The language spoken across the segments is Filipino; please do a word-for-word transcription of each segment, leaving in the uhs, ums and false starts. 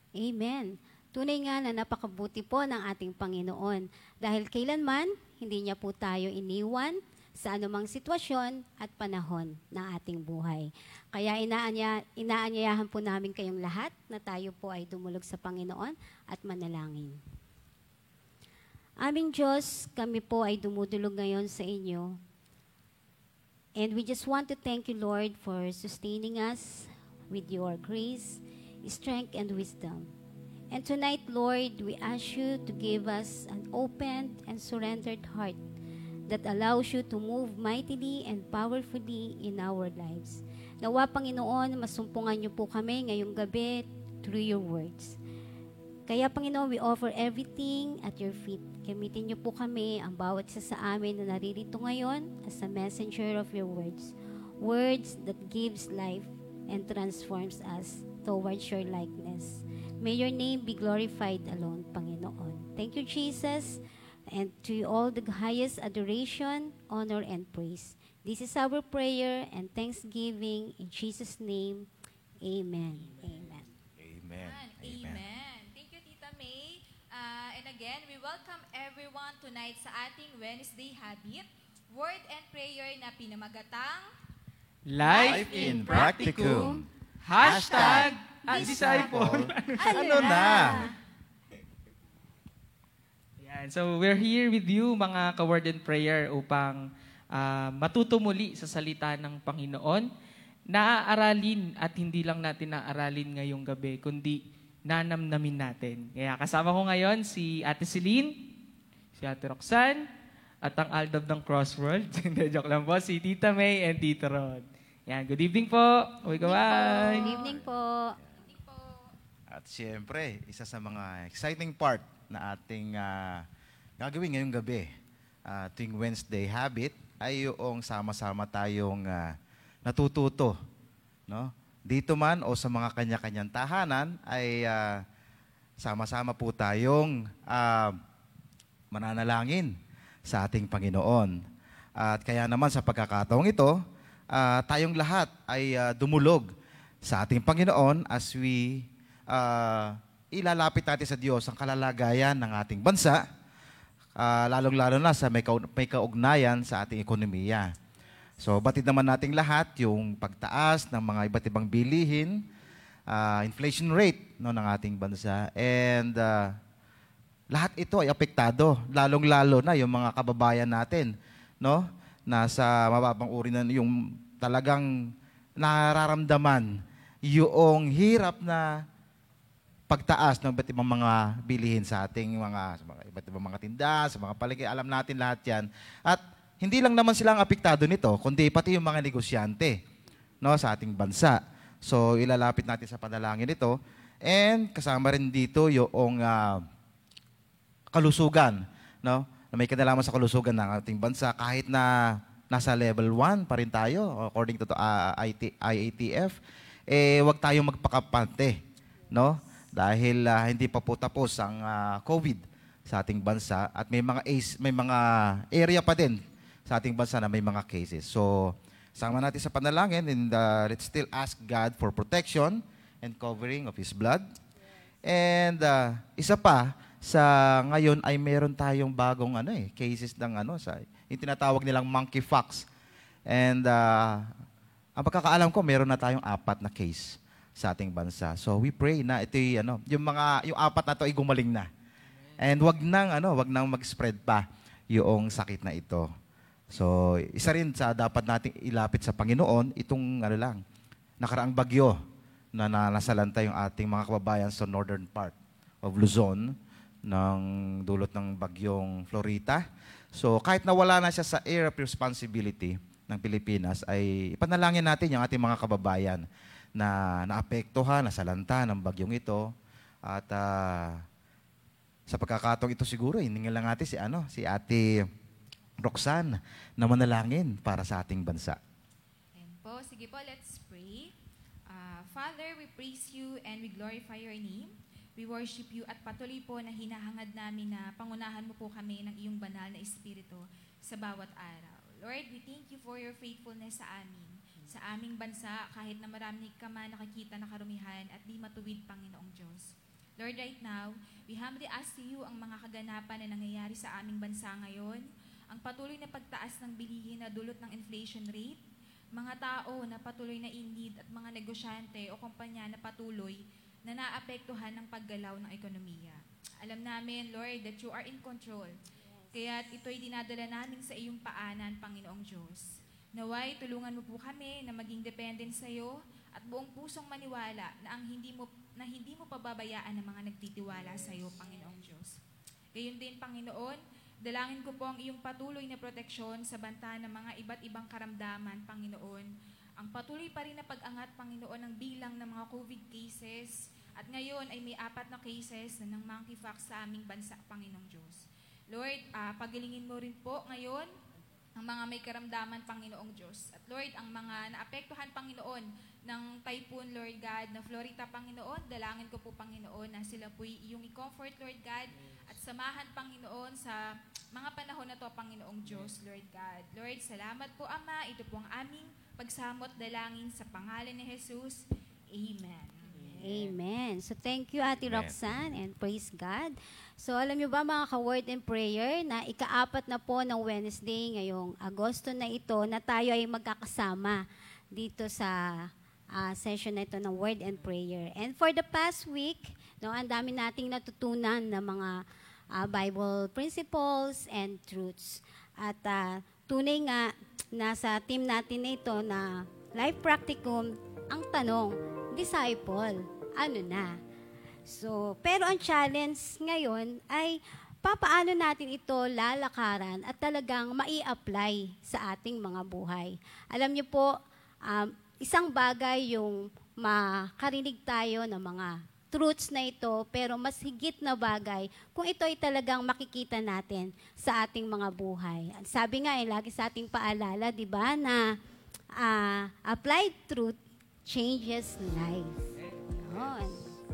Amen. Tunay nga na napakabuti po ng ating Panginoon dahil kailanman hindi niya po tayo iniwan sa anumang sitwasyon at panahon ng ating buhay. Kaya inaanya, inaanyayahan po namin kayong lahat na tayo po ay dumulog sa Panginoon at manalangin. Aming Diyos, kami po ay dumudulog ngayon sa inyo. And we just want to thank you, Lord, for sustaining us with your grace, strength, and wisdom. And tonight, Lord, we ask you to give us an open and surrendered heart that allows you to move mightily and powerfully in our lives. Nawa, Panginoon, masumpungan niyo po kami ngayong gabi through your words. Kaya, Panginoon, we offer everything at your feet. Gamitin niyo po kami, ang bawat isa sa amin na naririto ngayon as a messenger of your words. Words that gives life and transforms us towards your likeness. May your name be glorified alone, Panginoon. Thank you, Jesus, and to you all the highest adoration, honor, and praise. This is our prayer and thanksgiving in Jesus' name. Amen. Amen. Amen. Amen. Thank you, Tita May. Uh, and again, we welcome everyone tonight sa ating Wednesday Habit, Word and Prayer na pinamagatang Life in Practicum. Hashtag at disciple. Ano na? Yan. So we're here with you mga ka-Word and Prayer upang uh, matuto muli sa salita ng Panginoon. Naaaralin at hindi lang natin naaaralin ngayong gabi, kundi nanamnamin natin. Kaya kasama ko ngayon si Ate Celine, si Ate Roxanne, at ang Aldab ng Crossworld. Hindi, joke lang po. Si Tita May and Tita Rod. Yan. Good evening po. Uy, bye. Good evening po. At siyempre, isa sa mga exciting part na ating uh, gagawin ngayong gabi, uh, tuwing Wednesday Habit, ay yung sama-sama tayong uh, natututo. No? Dito man o sa mga kanya-kanyang tahanan, ay uh, sama-sama po tayong uh, mananalangin sa ating Panginoon. At kaya naman sa pagkakataong ito, uh, tayong lahat ay uh, dumulog sa ating Panginoon as we uh, ilalapit natin sa Diyos ang kalalagayan ng ating bansa, uh, lalong-lalo na sa may, ka- may kaugnayan sa ating ekonomiya. So, batid naman nating lahat yung pagtaas ng mga iba't ibang bilihin, uh, inflation rate no, ng ating bansa, and uh, lahat ito ay apektado, lalong-lalo na yung mga kababayan natin, no? Nasa mababang uri na yung talagang nararamdaman yung hirap na pagtaas ng iba't ibang mga bilihin sa ating mga, sa mga iba't ibang mga tindahan, sa mga palengke. Alam natin lahat yan. At hindi lang naman sila ang apektado nito, kundi pati yung mga negosyante, no, sa ating bansa. So, ilalapit natin sa panalangin ito. And kasama rin dito yung uh, kalusugan, no? Na may kinalaman sa kalusugan ng ating bansa kahit na nasa level one pa rin tayo according to uh, I A T F, eh wag tayong magpakapante, no? Dahil uh, hindi pa po tapos ang uh, COVID sa ating bansa at may mga ace, may mga area pa din sa ating bansa na may mga cases. So, sama natin sa panalangin and uh, let's still ask God for protection and covering of His blood. And uh, isa pa, sa ngayon ay meron tayong bagong ano eh, cases ng ano, sa, yung tinatawag nilang monkeypox. And uh, ang pagkakaalam ko, meron na tayong apat na case sa ating bansa. So we pray na ito yung, ano, yung mga yung apat na to ay gumaling na. And wag nang ano, wag nang mag-spread pa yung sakit na ito. So isa rin sa dapat nating ilapit sa Panginoon itong ano lang, nakaraang bagyo na nasalanta yung ating mga kababayan sa northern part of Luzon ng dulot ng bagyong Florita. So kahit nawala na siya sa area of responsibility ng Pilipinas, ay ipanalangin natin yung ating mga kababayan na naapektuhan, nasalanta ng bagyong ito. At uh, sa pagkakataong ito siguro, hiningin lang natin si, ano, si Ate Roxanne na manalangin para sa ating bansa. And po, sige po, let's pray. Uh, Father, we praise you and we glorify your name. We worship you at patuloy po na hinahangad namin na pangunahan mo po kami ng iyong banal na espiritu sa bawat araw. Lord, we thank you for your faithfulness sa amin. Sa aming bansa, kahit na marami ka man nakikita na karumihan at di matuwid, Panginoong Diyos. Lord, right now, we humbly ask to you ang mga kaganapan na nangyayari sa aming bansa ngayon, ang patuloy na pagtaas ng bilihin na dulot ng inflation rate, mga tao na patuloy na in need at mga negosyante o kumpanya na patuloy na naapektuhan ng paggalaw ng ekonomiya. Alam namin, Lord, that you are in control. Kaya ito'y dinadala namin sa iyong paanan, Panginoong Diyos. Naway, tulungan mo po kami na maging dependent sa iyo at buong pusong maniwala na ang hindi mo na hindi mo pababayaan ng mga nagtitiwala sa iyo, Panginoong Diyos. Gayon din, Panginoon, dalangin ko po ang iyong patuloy na proteksyon sa banta ng mga iba't ibang karamdaman, Panginoon. Ang patuloy pa rin na pag-angat, Panginoon, ng bilang ng mga COVID cases. At ngayon ay may apat na cases na ng monkeypox sa aming bansa, Panginoong Diyos. Lord, uh, pagalingin mo rin po ngayon ang mga may karamdaman, Panginoong Diyos. At Lord, ang mga naapektuhan, Panginoon, ng typhoon, Lord God, na Florida, Panginoon, dalangin ko po, Panginoon, na sila po'y iyong i-comfort, Lord God, at samahan, Panginoon, sa mga panahon na to, Panginoong Diyos, Lord God. Lord, salamat po, Ama. Ito po ang aming pagsamot dalangin sa pangalan ni Jesus. Amen. Amen. So thank you, Ate Amen. Roxanne, and praise God. So alam niyo ba mga ka-word and prayer na ikaapat na po ng Wednesday ngayong Agosto na ito na tayo ay magkakasama dito sa uh, session na ito ng word and prayer. And for the past week, no, ang dami nating natutunan na mga uh, Bible principles and truths. At uh, tunay nga, nasa team natin na ito na life practicum, ang tanong, disciple, ano na? So, pero ang challenge ngayon ay papaano natin ito lalakaran at talagang mai-apply sa ating mga buhay. Alam niyo po, um, isang bagay yung makarinig tayo ng mga truths na ito, pero mas higit na bagay kung ito ay talagang makikita natin sa ating mga buhay. Sabi nga, eh, lagi sa ating paalala, di ba, na uh, applied truth changes life. Yun.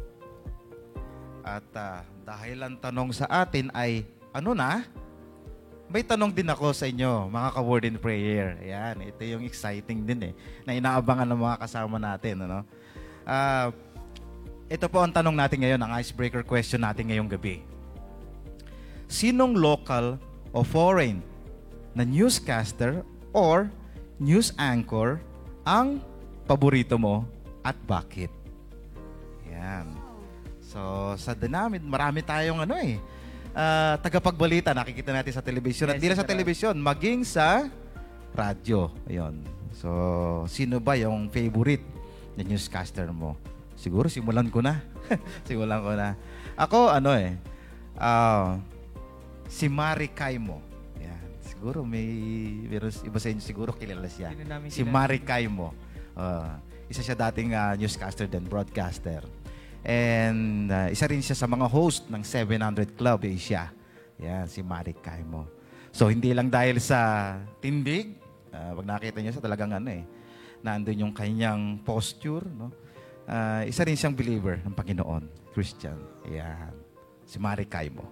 At uh, dahil ang tanong sa atin ay, ano na? May tanong din ako sa inyo, mga ka-word and prayer. Ayan, ito yung exciting din eh, na inaabangan ng mga kasama natin. Ano? Uh, ito po ang tanong natin ngayon, ang icebreaker question natin ngayong gabi. Sinong local o foreign na newscaster or news anchor ang paborito mo at bakit? Yan. So, sa dinamit, marami tayong ano eh, uh, tagapagbalita, nakikita natin sa telebisyon. At Yes, di lang sa sir. telebisyon, maging sa radyo. Ayun. So, sino ba yung favorite na newscaster mo? Siguro, simulan ko na. simulan ko na. Ako, ano eh, uh, si Mari Caimo. Yan. Siguro may, pero iba sa inyo siguro kilala siya. Sino namin Si kilala? Mari Caimo. Uh, isa siya dating uh, newscaster din, broadcaster. And uh, isa rin siya sa mga host ng seven hundred Club Asia. Yan, si Mari Caimo. So, hindi lang dahil sa tindig, uh, pag nakita niyo sa talagang ano eh, nandun yung kanyang posture, no? Uh, isa rin siyang believer ng Panginoon, Christian. Yan, si Mari Caimo.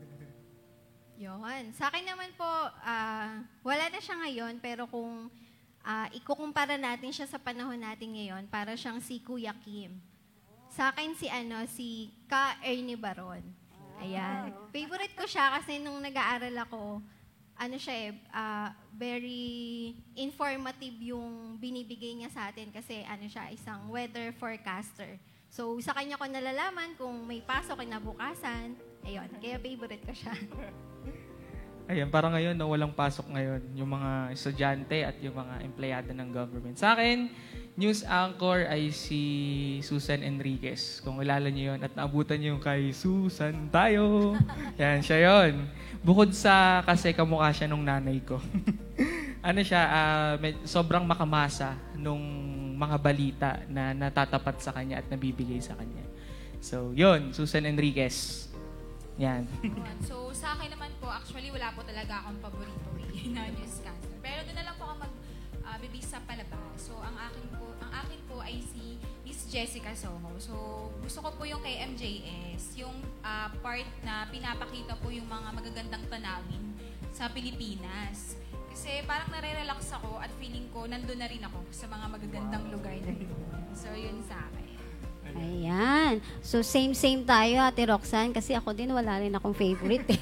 Yon. Sa akin naman po, ah, wala na siya ngayon, pero kung uh, ikukumpara natin siya sa panahon natin ngayon, para siyang si Kuya Kim. Sa akin si ano, si Ka Ernie Baron. Ayan. Favorite ko siya kasi nung nag-aaral ako, ano siya eh, ah, very informative yung binibigay niya sa atin kasi ano siya, isang weather forecaster. So, sa kanya ko nalalaman kung may pasok kinabukasan. Ayun, kaya favorite ko siya. Ayan, parang ngayon, no, walang pasok ngayon. Yung mga estudyante at yung mga empleyado ng government. Sa akin, news anchor ay si Susan Enriquez. Kung kilala niyo yun at naabutan niyo yung kay Susan tayo. Yan, siya yun. Bukod sa kasi kamukha siya nung nanay ko. ano siya, uh, med- sobrang makamasa nung mga balita na natatapat sa kanya at nabibigay sa kanya. So, yun, Susan Enriquez. Yan. Yun. So, sa akin naman po, actually, wala po talaga akong paborito eh, na newscaster. Pero doon na lang po ako mag-bibis sa palabas. So, ang akin po, ang akin po ay si Miss Jessica Soho. So, gusto ko po yung kay M J S, yung ah, part na pinapakita po yung mga magagandang tanawin sa Pilipinas. Kasi parang nare-relax ako at feeling ko nandun na rin ako sa mga magagandang lugar na yun. So, yun sa akin. Ayan. So, same-same tayo, Ate Roxanne, kasi ako din wala rin akong favorite. Eh.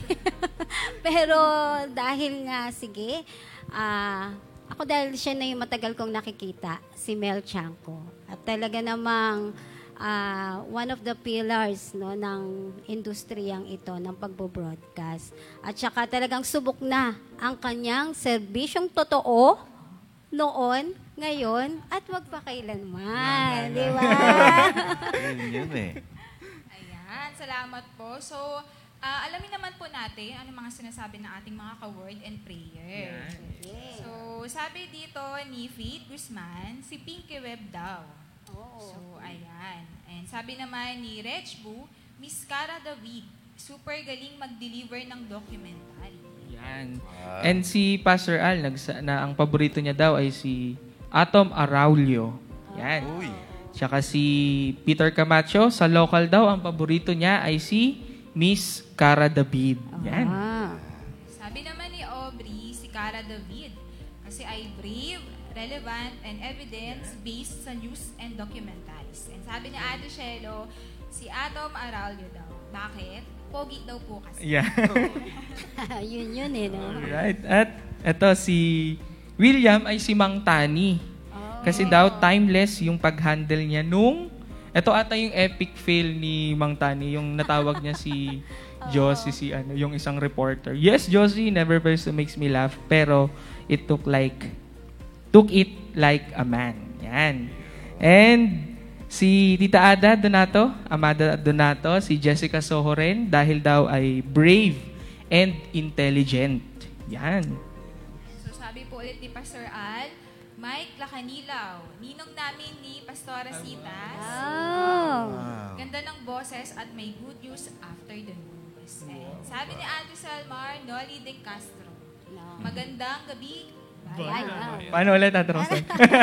Pero dahil nga, sige, ah, ako dahil siya na yung matagal kong nakikita, si Mel Chanco. At talaga namang ah, one of the pillars no, ng industriyang ito, ng pagbo-broadcast. At saka talagang subok na ang kanyang serbisyong totoo noon, ngayon, at wag pa kailanman. Di ba? Yun yun eh. Ayan, salamat po. So, ah, alamin naman po natin ano mga sinasabi ng ating mga ka-word and prayer. So, sabi dito ni Faith Guzman, si Pinky Web daw. So, ayan. And sabi naman ni Reg Bu, Miss Cara David, super galing mag-deliver ng documentary. Yan. Wow. And si Pastor Al, nagsa, na ang paborito niya daw ay si Atom Araulio. Yan. Uy. Tsaka si Peter Camacho, sa local daw, ang paborito niya ay si Miss Cara David. Yan. Ah. Sabi naman ni Aubrey, si Cara David, kasi ay brave, relevant, and evidence-based sa news and documentaries. And sabi ni Ate Shelo, si Atom Araulio daw. Bakit? Pogi daw po kasi. Yeah. Yun yun eh, no? Alright. At eto si William ay si Mang Tani. Kasi daw timeless yung pag-handle niya nung eto ata yung epic fail ni Mang Tani, yung natawag niya si Josie, si ano, yung isang reporter. Yes, Josie, never person makes me laugh, pero it took like took it like a man. Yan. And si Tita Ada Donato, Amada Donato, si Jessica Soho rin, dahil daw ay brave and intelligent. Yan. So sabi po ulit ni Pastor Al, Mike Lacanilaw, ninong namin ni Pastora Citas. Oh. Wow. Ganda ng boses at may good news after the news. And sabi ni Ate Salmar, Noli De Castro, magandang gabi. Ay, wow. Paano ulit, Ate Rosa?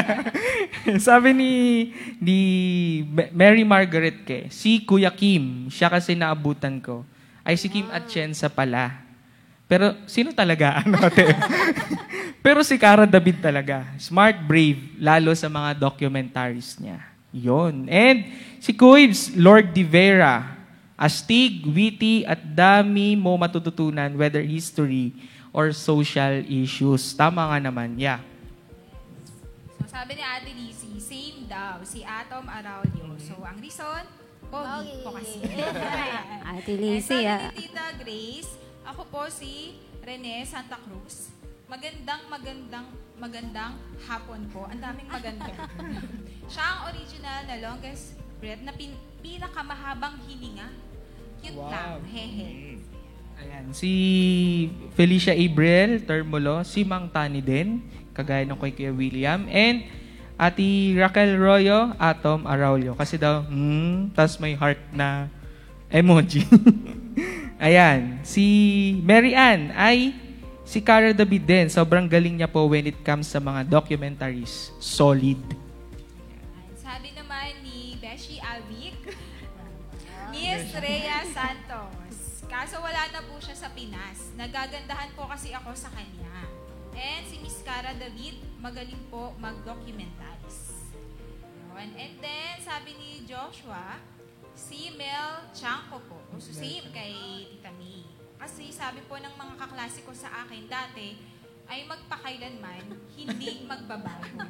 Sabi ni, ni Mary Margaret Ke, si Kuya Kim, siya kasi naabutan ko, ay si Kim Atienza pala. Pero sino talaga? Ano, ate? Pero si Cara David talaga. Smart, brave, lalo sa mga documentaries niya. Yon. And si Kuibs, Lord de Vera, astig, witty, at dami mo matututunan, whether history or social issues. Tama nga naman, yeah. So sabi ni Ate Lizzie, same daw, si Atom Araulio. So ang reason, pogi po kasi. Ate And Lizzie, sabi ah. ni Tita Grace, ako po si Rene Santa Cruz. Magandang, magandang, magandang hapon po. Ang daming maganda. Siya ang original na longest breath na pin, pinakamahabang hininga. Cute lang, hehe. Ayan, si Felicia Abrel Termulo, si Mang Tani din, kagaya ng kay Kuya William, and Ati Raquel Royo, Atom Araulio. Kasi daw, hmm, tas may heart na emoji. Ayan, si Mary Ann ay si Cara David din. Sobrang galing niya po when it comes sa mga documentaries. Solid. Sabi naman ni Beshi Alvic, Miss Rhea Santos. Kaso wala na po siya sa Pinas. Nagagandahan po kasi ako sa kanya. And si Miss Cara David, magaling po mag-documentaries. Yun. And then, sabi ni Joshua, si Mel Chanco po. So, same kay Tita May. Kasi sabi po ng mga kaklase ko sa akin dati, ay magpakailanman, hindi magbabago.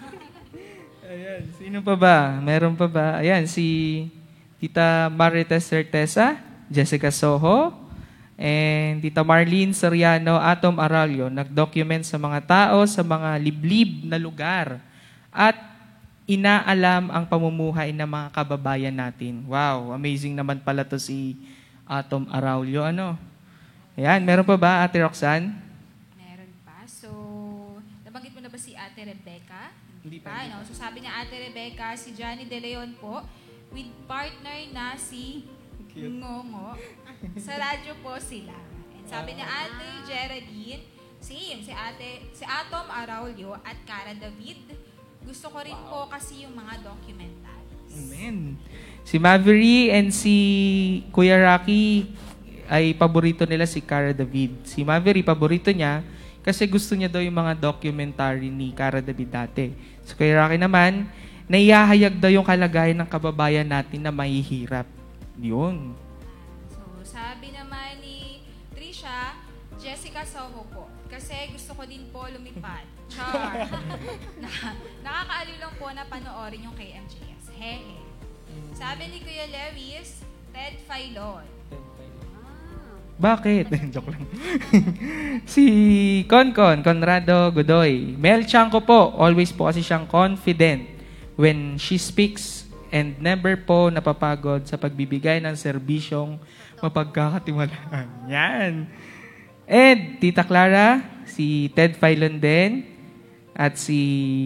Ayan, sino pa ba? Meron pa ba? Ayan, si Tita Marites Certeza, Jessica Soho, and Tita Marlene Soriano, Atom Araulio, nag-document sa mga tao sa mga liblib na lugar at inaalam ang pamumuhay ng mga kababayan natin. Wow, amazing naman pala to si Atom Araulio. Ano? Ayan, meron pa ba, Ate Roxanne? Meron pa. So, nabanggit mo na ba si Ate Rebecca? Hindi pa. No? So, sabi ni Ate Rebecca, si Johnny De Leon po, with partner na si Ngongo. Sa radyo po sila. And sabi ni Ate Geraldine, same, si Ate, si Atom Araulio at Cara David. Gusto ko rin po kasi yung mga documentaries. Amen. Si Maverick and si Kuya Rocky ay paborito nila si Cara David. Si Maverick, paborito niya kasi gusto niya daw yung mga documentary ni Cara David dati. Si Kuya Rocky naman, naihahayag daw yung kalagayan ng kababayan natin na mahihirap. Yun. So, sabi naman ni Trisha, Jessica Soho po. Kasi gusto ko din po lumipad. Char. na, nakakaaliw lang po na panoorin yung K M J S. Hehe. Sabi ni Kuya Lewis, Ted Filon. Bakit? Joke lang. Si Concon, Conrado Godoy. Mel Chanco po, always po kasi siyang confident when she speaks and never po napapagod sa pagbibigay ng serbisyong mapagkakatiwalaan. Yan. And Tita Clara, si Ted Filon din, at si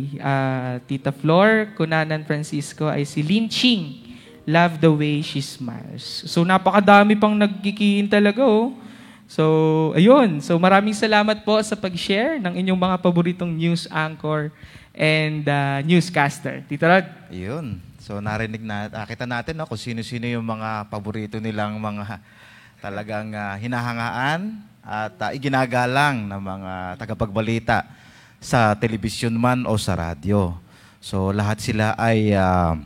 ah, Tita Flor, Kunanan Francisco, ay si Lin Ching. Love the way she smiles. So, napakadami pang nagkikiin talaga, oh. So, ayun. So, maraming salamat po sa pag-share ng inyong mga paboritong news anchor and uh, newscaster. Tita Rod? Ayun. So narinig na, nakita natin no, kung sino-sino yung mga paborito nilang mga talagang ah, hinahangaan at ah, iginagalang ng mga tagapagbalita sa telebisyon man o sa radyo. So lahat sila ay, ah,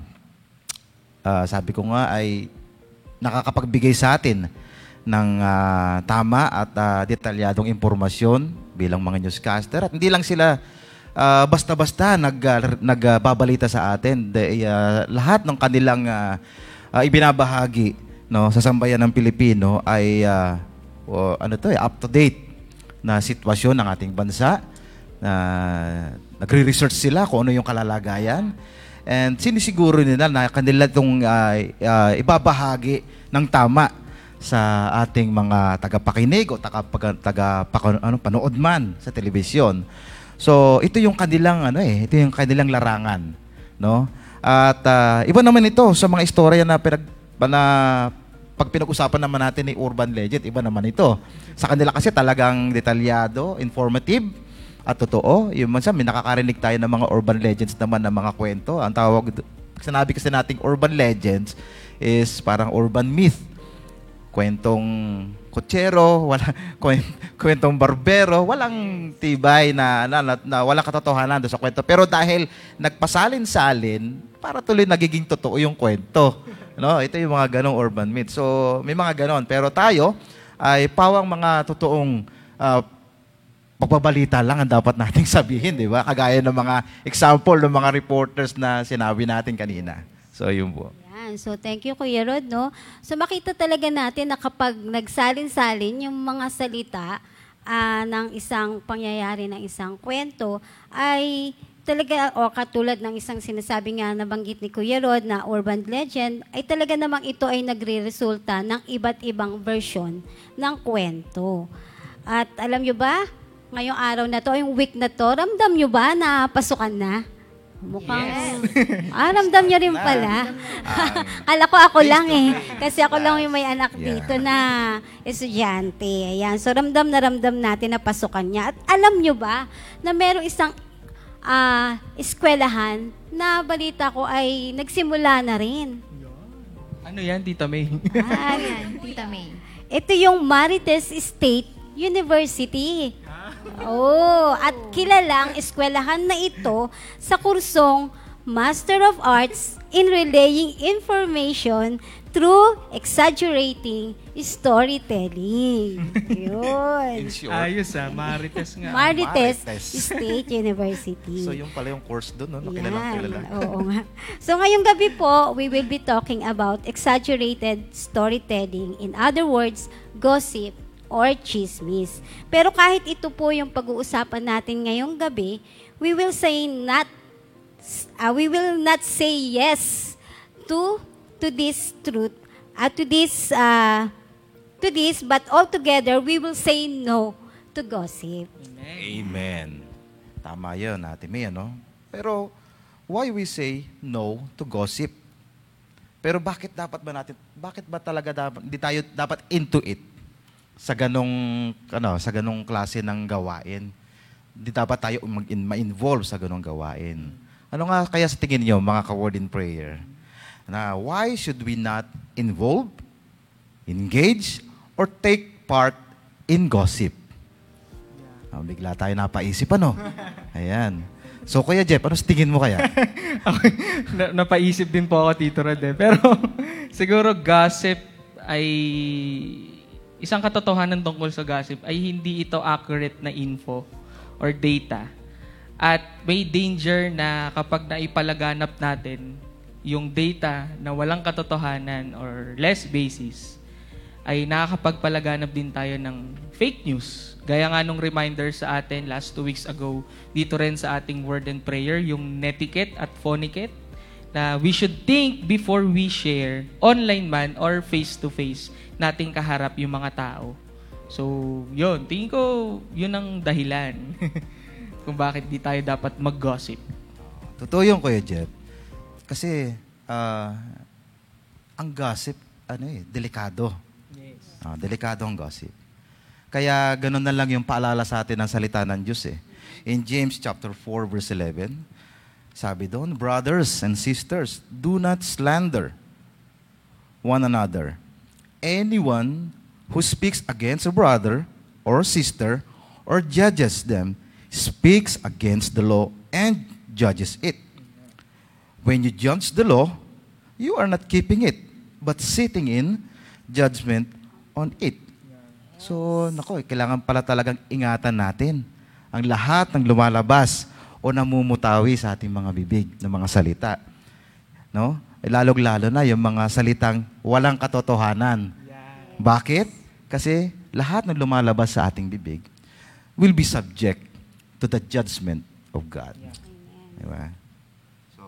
ah, sabi ko nga, ay nakakapagbigay sa atin ng ah, tama at ah, detalyadong impormasyon bilang mga newscaster. At hindi lang sila ah, basta-basta nag, ah, nagbabalita sa atin. De, ah, lahat ng kanilang ah, ah, ibinabahagi no, sa sambayan ng Pilipino ay ah, o, ano to, eh, up-to-date na sitwasyon ng ating bansa. Na nagre-research sila kung ano yung kalalagayan. And sinisiguro nila na kanila itong ah, ah, ibabahagi ng tama sa ating mga tagapakinig o taga, taga, ano, panood man sa telebisyon. So, ito yung kanilang ano eh, ito yung kanilang larangan, no? At ah, iba naman ito sa mga istorya na pinag na pag pinag-usapan naman natin ni urban legend, iba naman ito. Sa kanila kasi talagang detalyado, informative at totoo. Yung minsan may nakakarinig tayo ng mga urban legends naman ng mga kwento. Ang tawag, sinabi kasi nating urban legends is parang urban myth. Kwentong kutsero, wala, kwentong barbero, walang tibay na, na, na, na walang katotohanan doon sa kwento. Pero dahil nagpasalin-salin, para tuloy nagiging totoo yung kwento. No? Ito yung mga ganong urban myth. So, may mga ganon. Pero tayo ay pawang mga totoong uh, pagbabalita lang ang dapat nating sabihin, di ba? Kagaya ng mga example ng mga reporters na sinabi natin kanina. So, yun po. Yan. So, thank you, Kuya Rod, no? So, makita talaga natin na kapag nagsalin-salin yung mga salita ah, ng isang pangyayari, ng isang kwento, ay talaga, o katulad ng isang sinasabi nga nabanggit ni Kuya Rod na urban legend, ay talaga namang ito ay nagre-resulta ng iba't ibang version ng kwento. At alam nyo ba, ngayong araw na to, yung week na to, ramdam nyo ba na pasukan na? Mukhang, Yes. ah, ramdam nyo rin pala. Kala ko ako lang eh. Kasi ako lang yung may anak Yeah. dito na estudyante. Ayan. So, ramdam na ramdam natin na pasukan niya. At alam nyo ba na merong isang ah, eskwelahan na balita ko ay nagsimula na rin. Ano yan, Tita May? Ah, Ayan, Tita May. ito yung Marites State University. Oh, at kilala ang eskwelahan na ito sa kursong Master of Arts in Relaying Information through Exaggerating Storytelling. Yun. In short, Ayos ah, Marites nga. Marites Marites. State University. so yung pala yung course doon, no? Yan. Nakilalang kilala. Oo nga. So ngayong gabi po, we will be talking about exaggerated storytelling. In other words, gossip or chismis. Pero kahit ito po yung pag-uusapan natin ngayong gabi, we will say not uh, we will not say yes to to this truth, uh, to this uh, to this, but altogether we will say no to gossip. Amen. Tama yun, Ate May, ano? Pero, why we say no to gossip? Pero bakit dapat ba natin, bakit ba talaga dapat, hindi tayo dapat into it sa ganong, ano, sa ganong klase ng gawain? Hindi dapat tayo mag- ma-involve sa ganong gawain. Ano nga kaya sa tingin niyo, mga ka-word in prayer? Na why should we not involve, engage, or take part in gossip? Ah, bigla tayo napaisip, ano? Ayan. So, Kuya Jeff, ano sa tingin mo kaya? Okay. Na, napaisip din po ako, Tito Rod. Eh. Pero siguro gossip ay, isang katotohanan tungkol sa gossip ay hindi ito accurate na info or data. At may danger na kapag naipalaganap natin yung data na walang katotohanan or less basis, ay nakakapagpalaganap din tayo ng fake news. Gaya nga nung reminder sa atin last two weeks ago, dito rin sa ating word and prayer, yung netiquette at phoniquette, na we should think before we share, online man or face-to-face, nating kaharap yung mga tao. So, yun. Tingin ko, yun ang dahilan kung bakit di tayo dapat mag-gossip. Totoo yun, Kuya Jeff. Kasi, ah, ang gossip, ano eh, delikado. Ah, delikado ang gossip. Kaya ganun na lang yung paalala sa atin ng salita ng Diyos eh. In James chapter four verse eleven, sabi doon, brothers and sisters, do not slander one another. Anyone who speaks against a brother or sister or judges them speaks against the law and judges it. When you judge the law, you are not keeping it, but sitting in judgment on it. So, nako, eh, kailangan pala talagang ingatan natin ang lahat ng lumalabas o namumutawi sa ating mga bibig ng mga salita. No? Eh, lalong-lalo na yung mga salitang walang katotohanan. Bakit? Kasi lahat ng lumalabas sa ating bibig will be subject to the judgment of God. Diba? So,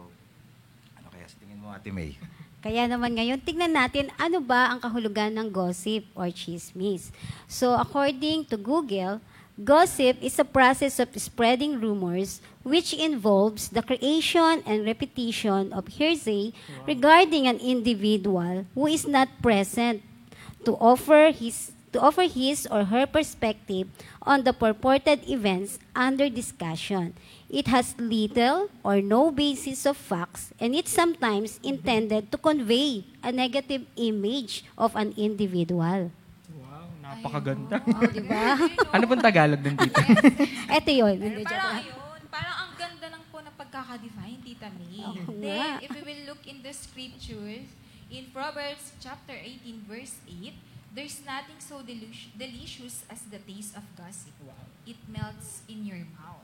ano kaya sa tingin mo, Ate May? Kaya naman ngayon, tignan natin ano ba ang kahulugan ng gossip or chismis. So according to Google, gossip is a process of spreading rumors which involves the creation and repetition of hearsay regarding an individual who is not present to offer his to offer his or her perspective on the purported events under discussion. It has little or no basis of facts, and it's sometimes intended to convey a negative image of an individual. Wow, napakaganda. Oh, di ba? Ano pong Tagalog din dito? Ito yun. Pero parang ayun, parang ang ganda lang po na pagkaka-define, Tita May. Oo Then, nga. if we will look in the scriptures, in Proverbs chapter eighteen, verse eight, there's nothing so delicious, delicious as the taste of gossip. It melts in your mouth.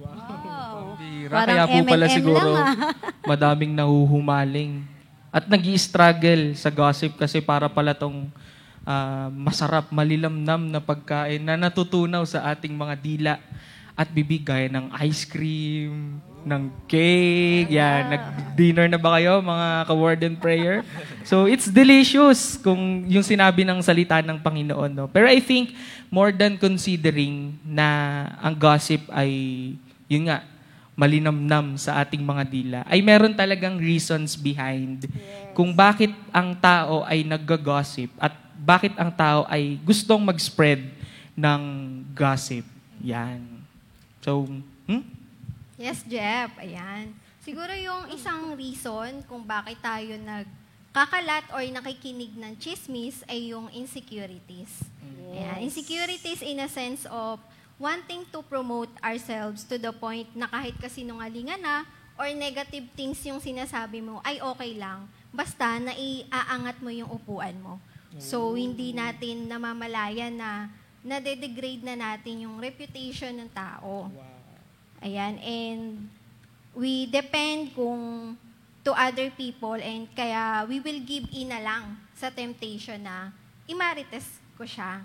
Wow. Bira. Parang Kaya po pala M and M siguro lang, ah. madaming nahuhumaling. At nag struggle sa gossip kasi para pala tong ah, masarap, malilamnam na pagkain na natutunaw sa ating mga dila at bibig gaya ng ice cream, ng cake, yan. Nag-dinner na ba kayo, mga ka-word and prayer? So, it's delicious kung yung sinabi ng salita ng Panginoon. No? Pero I think, more than considering na ang gossip ay, yun nga, malinamnam sa ating mga dila, ay meron talagang reasons behind kung bakit ang tao ay nag-gossip at bakit ang tao ay gustong mag-spread ng gossip. Yan. So, hmm? Yes, Jeff. Ayan. Siguro yung isang reason kung bakit tayo nagkakalat or nakikinig ng chismis ay yung insecurities. Ayan. Insecurities in a sense of wanting to promote ourselves to the point na kahit kasinungalingan na or negative things yung sinasabi mo ay okay lang. Basta na iaangat mo yung upuan mo. So, hindi natin namamalayan na nade-degrade na natin yung reputation ng tao. Ayan, and we depend kung to other people and kaya we will give in na lang sa temptation na imarites ko siya.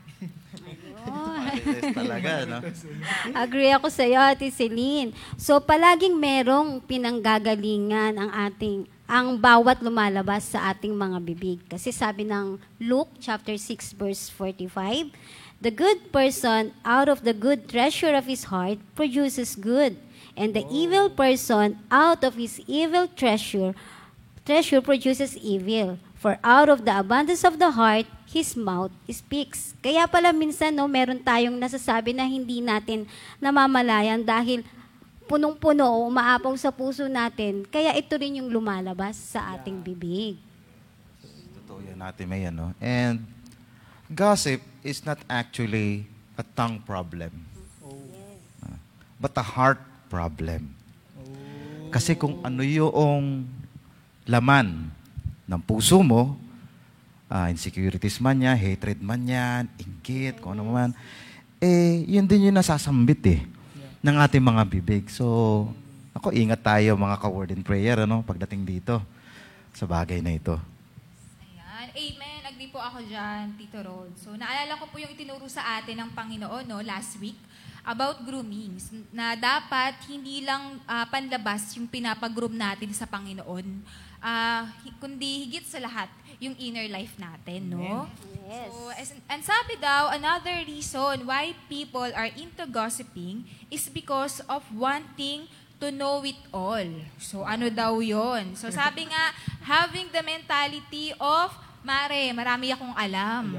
Marites talaga, no? Agree ako sa iyo, Ate Celine. So, palaging merong pinanggagalingan ang ating, ang bawat lumalabas sa ating mga bibig. Kasi sabi ng Luke chapter six verse forty-five, the good person out of the good treasure of his heart produces good, and the evil person out of his evil treasure treasure produces evil. For out of the abundance of the heart, his mouth speaks. Kaya pala minsan, no, meron tayong nasasabi na hindi natin namamalayan dahil punong-puno o umaapaw sa puso natin. Kaya ito rin yung lumalabas sa ating bibig. Totoo yan natin, May, ano? And gossip is not actually a tongue problem, uh, but a heart problem. Kasi kung ano yung laman ng puso mo, ah, insecurities man yan, hatred man yan, inggit, kung ano man, eh, yun din yung nasasambit eh, ng ating mga bibig. So, ako, ingat tayo mga ka-word and prayer, ano, pagdating dito sa bagay na ito. Ayan. Amen. Agree po ako dyan, Tito Rod. So, naalala ko po yung itinuro sa atin ng Panginoon, no, last week, about groomings, na dapat hindi lang ah, panlabas yung pinapag-groom natin sa Panginoon, ah, hi- kundi higit sa lahat, yung inner life natin, no? Yes. So, as- and sabi daw, another reason why people are into gossiping is because of wanting to know it all. So, ano daw yon? So, sabi nga, having the mentality of, Mare, marami akong alam.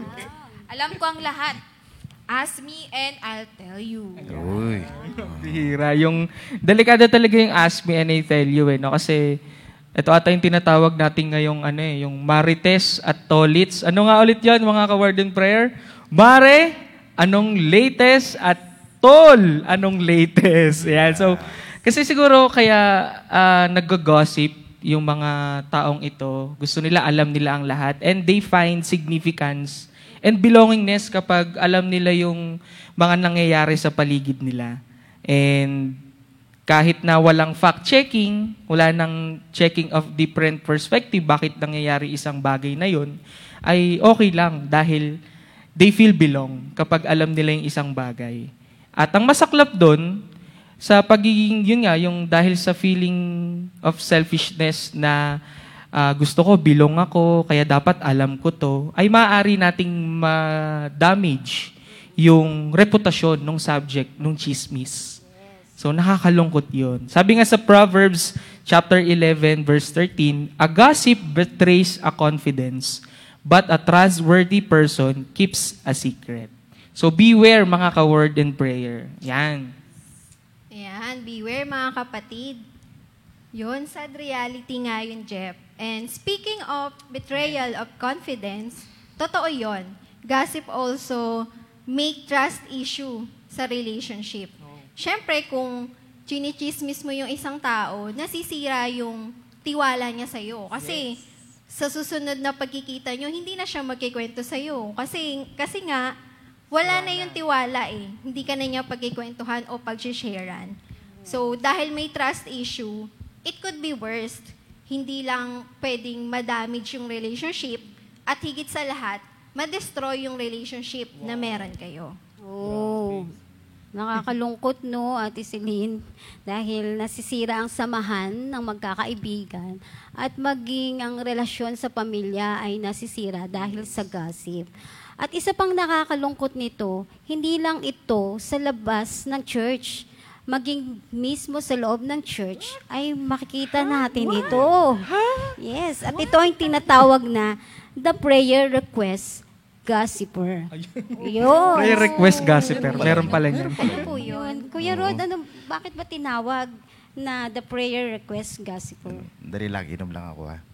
Alam ko ang lahat. Ask me and I'll tell you. Uy. Bihira. Yung, delikado talaga yung ask me and I tell you eh, no? Kasi, ito ata yung tinatawag natin ngayong ano eh, yung marites at tolits. Ano nga ulit yan, mga ka-word and prayer? Mare, anong latest at tol, anong latest? Yan. So, kasi siguro kaya uh, nag-gossip yung mga taong ito. Gusto nila, alam nila ang lahat. And they find significance and belongingness kapag alam nila yung mga nangyayari sa paligid nila. And kahit na walang fact-checking, wala nang checking of different perspective, bakit nangyayari isang bagay na yun, ay okay lang dahil they feel belong kapag alam nila yung isang bagay. At ang masaklap doon, sa pagiging, yun nga, yung dahil sa feeling of selfishness na uh, gusto ko, belong ako, kaya dapat alam ko to, ay maaari nating ma-damage yung reputasyon ng subject, ng chismis. So, nakakalungkot yun. Sabi nga sa Proverbs chapter eleven, verse thirteen, a gossip betrays a confidence, but a trustworthy person keeps a secret. So, beware mga ka-word and prayer. Yan. Ayan, beware mga kapatid. Yun, sad reality nga yun, Jeff. And speaking of betrayal of confidence, totoo yun. Gossip also make trust issue sa relationship. Siyempre, kung chinichismis mo yung isang tao, nasisira yung tiwala niya sa'yo. Kasi sa susunod na pagkikita nyo, hindi na siya magkikwento sa'yo. Kasi, kasi nga, wala na yung tiwala eh. Hindi ka na niya pagkikwentuhan o pag-sharean. So, dahil may trust issue, it could be worst. Hindi lang pwedeng ma-damage yung relationship at higit sa lahat, ma-destroy yung relationship na meron kayo. Oh, nakakalungkot no, Ate Celine, dahil nasisira ang samahan ng magkakaibigan at maging ang relasyon sa pamilya ay nasisira dahil sa gossip. At isa pang nakakalungkot nito, hindi lang ito sa labas ng church, maging mismo sa loob ng church, ay makikita natin ito. Yes, at ito ang tinatawag na the prayer request gossiper. Yun. Prayer request gossiper. Meron pala niyan. Ano po yun? Yun. Kuya Rod, ano, bakit ba tinawag na the prayer request gossiper? Dali lang, inom lang ako ha.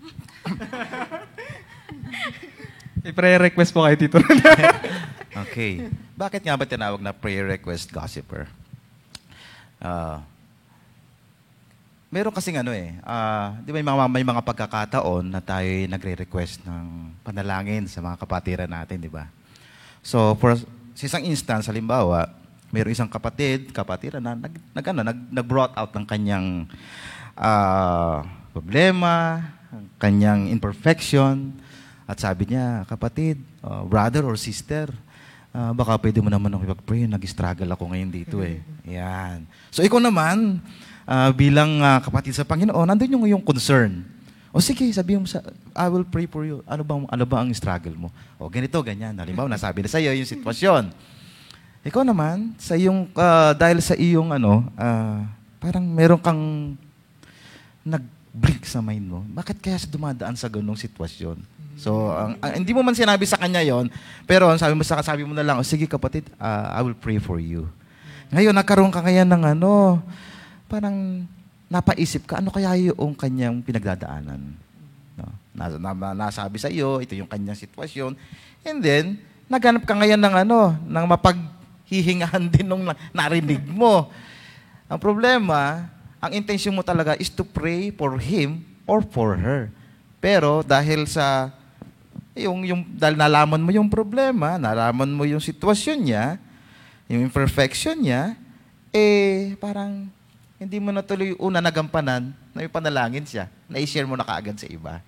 May prayer request po kayo, Tito. Okay. Bakit nga ba tinawag na prayer request gossiper? Ah, meron kasing ano eh, ah, di ba may mga, may mga pagkakataon na tayo nagre-request ng panalangin sa mga kapatiran natin, di ba? So, for sa isang instance, halimbawa, mayroong isang kapatid, kapatiran na nag, nag, ano, nag, nag-brought out ng kanyang ah, problema, kanyang imperfection, at sabi niya, kapatid, uh, brother or sister, uh, baka pwede mo naman ako ipag-pray. Nag-struggle ako ngayon dito eh. Yan. So ikaw naman, uh, bilang uh, kapatid sa Panginoon, nandun yung yung concern. O sige, sabihin mo sa, I will pray for you. Ano ba, ano ba ang struggle mo? O ganito, ganyan. Halimbawa, nasabi na sa iyo yung sitwasyon. Ikaw naman, sa iyong, uh, dahil sa iyong ano, uh, parang meron kang nag-blink sa mind mo. Bakit kaya siya dumadaan sa ganung sitwasyon? So, ang, ang, hindi mo man sinabi sa kanya yon, pero sabi mo sa sabi mo na lang, oh, sige kapatid, uh, I will pray for you. Ngayon, nagkaroon ka kaya ng ano, parang napaisip ka, ano kaya yung kanyang pinagdadaanan? No? Nas, na, nasabi sa iyo, ito yung kanyang sitwasyon. And then, naghanap ka ngayon ng ano, ng mapaghihingahan din nung narinig mo. Ang problema, ang intention mo talaga is to pray for him or for her. Pero dahil sa yung yung dahil nalaman mo yung problema, nalaman mo yung sitwasyon niya, yung imperfection niya, eh parang hindi mo na tuloy una nagampanan na may panalangin siya, na i-share mo na kaagad sa iba.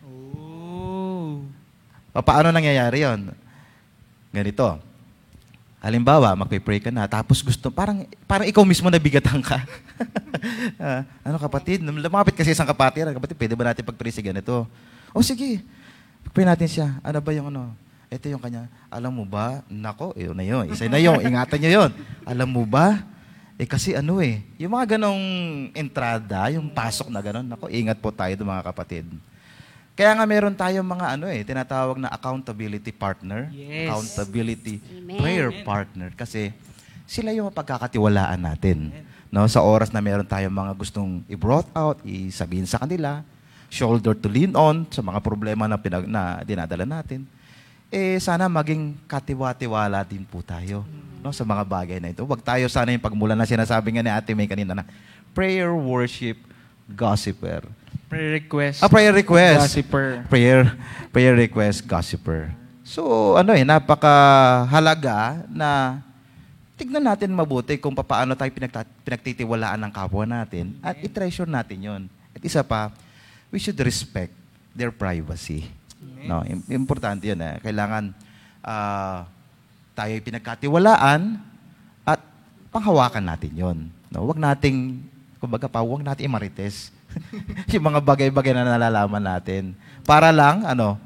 Oh. Paano nangyayari yon? Ganito. Halimbawa, magpe-pray ka na, tapos gusto, parang, parang ikaw mismo nabigatan ka. Ah, ano kapatid? Lumapit kasi isang kapatid. Kapatid, pwede ba natin pag-pray si ganito? O sige, pray natin siya. Ano ba yung ano? Ito yung kanya. Alam mo ba? Nako, yun na yun. Isa na yun. Ingatan niyo yun. Alam mo ba? Eh kasi ano eh, yung mga ganong entrada, yung pasok na ganon, nako, ingat po tayo doon mga kapatid. Kaya nga meron tayong mga ano eh, tinatawag na accountability partner, Yes. accountability Amen. prayer partner kasi sila yung mapagkakatiwalaan natin. No, sa oras na meron tayong mga gustong i-brought out, isabihin sa kanila, shoulder to lean on sa mga problema na pinag na dinadala natin. Eh sana maging katiwa-tiwala din po tayo, no, sa mga bagay na ito. Huwag tayo sana yung pagmula na sinasabi nga ni Ate May kanina na prayer, worship, gossiper. Prayer request. Ah, prayer request. Gossiper. Prayer, prayer request, gossiper. So, ano eh, napakahalaga na tignan natin mabuti kung paano tayo pinagta- pinagtitiwalaan ng kapwa natin at i-treasure natin yon. At isa pa, we should respect their privacy. No, im- importante yun eh. Kailangan ah, tayo pinagkatiwalaan at panghawakan natin yon. No, wag nating, kumbaga pa, wag natin imarites. Yung mga bagay-bagay na nalalaman natin. Para lang, ano,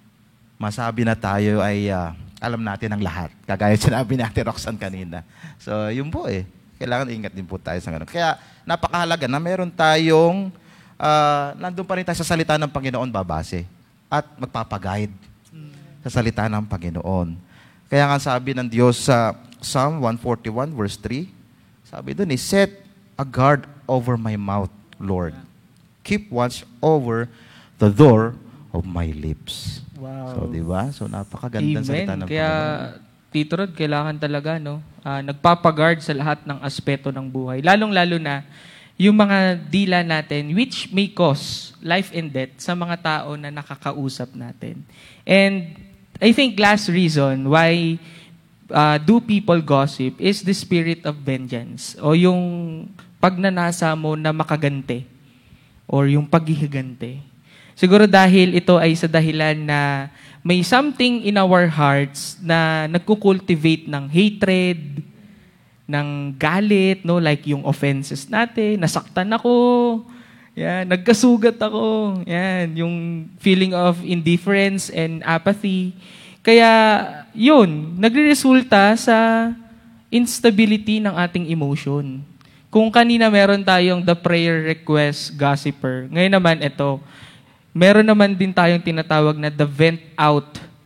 masabi na tayo ay ah, alam natin ang lahat. Kagaya sinabi natin, Roxanne, kanina. So, yun po eh. Kailangan ingat din po tayo sa ganun. Kaya, napakahalaga na meron tayong, ah, nandun pa rin tayo sa salita ng Panginoon babase. At magpapaguide sa salita ng Panginoon. Kaya nga sabi ng Diyos sa Psalm one forty-one verse three, sabi doon eh, set a guard over my mouth, Lord. Keep watch over the door of my lips. Wow. So, di ba? So, napakagandang salita Amen. ng Kaya, Panginoon. Tito Rod, kailangan talaga, no? ah, nagpapaguard sa lahat ng aspeto ng buhay. Lalong-lalo na, yung mga dila natin, which may cause life and death sa mga tao na nakakausap natin. And, I think last reason why uh, do people gossip is the spirit of vengeance. O yung pagnanasa mo na makagante. Or yung paghihigante. Siguro dahil ito ay sa dahilan na may something in our hearts na nagkukultivate ng hatred, ng galit, no? Like yung offenses natin, nasaktan ako, yan, nagkasugat ako, yan, yung feeling of indifference and apathy. Kaya, yun, nagre-resulta sa instability ng ating emotion. Kung kanina meron tayong the prayer request gossiper, ngayon naman ito, meron naman din tayong tinatawag na the vent out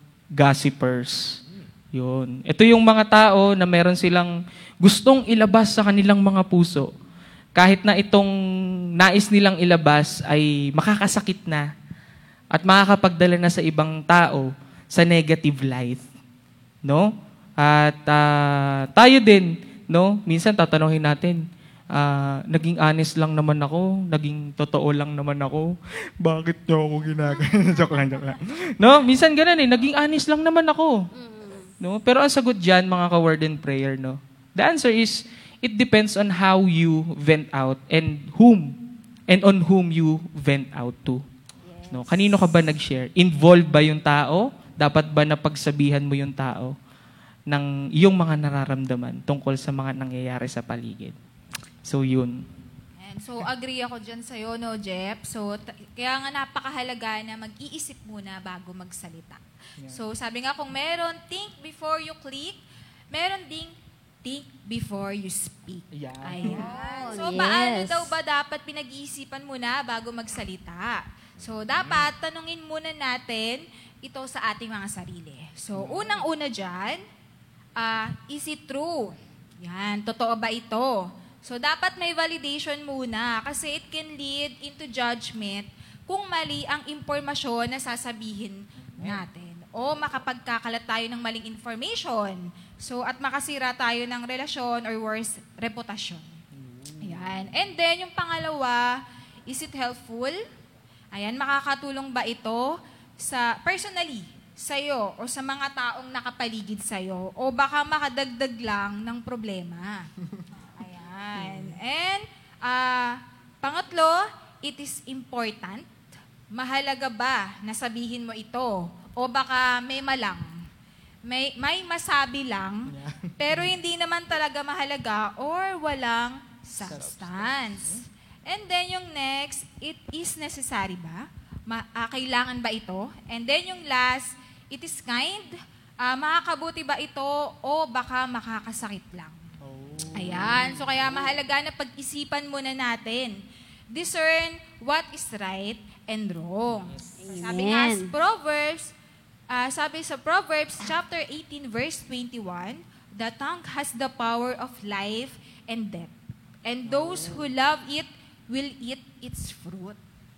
gossipers. Yun. Ito yung mga tao na meron silang gustong ilabas sa kanilang mga puso. Kahit na itong nais nilang ilabas ay makakasakit na at makakapagdala na sa ibang tao sa negative light. No? At uh, tayo din, no? Minsan tatanungin natin, Uh, naging honest lang naman ako, naging totoo lang naman ako. Bakit niyo ako ginagawa? Joke lang, joke lang. No, minsan ganun eh, naging honest lang naman ako. No, pero ang sagot diyan, mga ka-word and prayer, no. The answer is it depends on how you vent out and whom and on whom you vent out to. No, kanino ka ba nag-share? Involved ba yung tao? Dapat ba napagsabihan mo yung tao ng iyong mga nararamdaman tungkol sa mga nangyayari sa paligid? So, yun. And so, agree ako dyan sa'yo, no, Jeff? So, t- kaya nga napakahalaga na mag-iisip muna bago magsalita. Yeah. So, sabi nga kung meron, think before you click, meron ding think before you speak. Yeah. Ayan. So, Yes. paano daw ba dapat pinag-iisipan muna bago magsalita? So, dapat tanungin muna natin ito sa ating mga sarili. So, unang-una dyan, ah, is it true? Yan, totoo ba ito? So, dapat may validation muna kasi it can lead into judgment kung mali ang impormasyon na sasabihin natin. O makapagkakalat tayo ng maling information. So, at makasira tayo ng relasyon or worse, reputasyon. Ayan. Ayan. And then, yung pangalawa, is it helpful? Ayan, makakatulong ba ito sa personally, sa'yo o sa mga taong nakapaligid sa'yo? O baka makadagdag lang ng problema? Ayan. And, ah, pangatlo, it is important. Mahalaga ba na sabihin mo ito? O baka may malang? May, may masabi lang, pero hindi naman talaga mahalaga or walang substance. And then yung next, it is necessary ba? Ma- ah, kailangan ba ito? And then yung last, it is kind. Ah, makakabuti ba ito o baka makakasakit lang? Ayan. So kaya mahalaga na pag-isipan muna natin. Discern what is right and wrong. Sabi nga sa Proverbs, ah, sabi sa Proverbs chapter eighteen verse twenty-one, the tongue has the power of life and death. And those who love it will eat its fruit.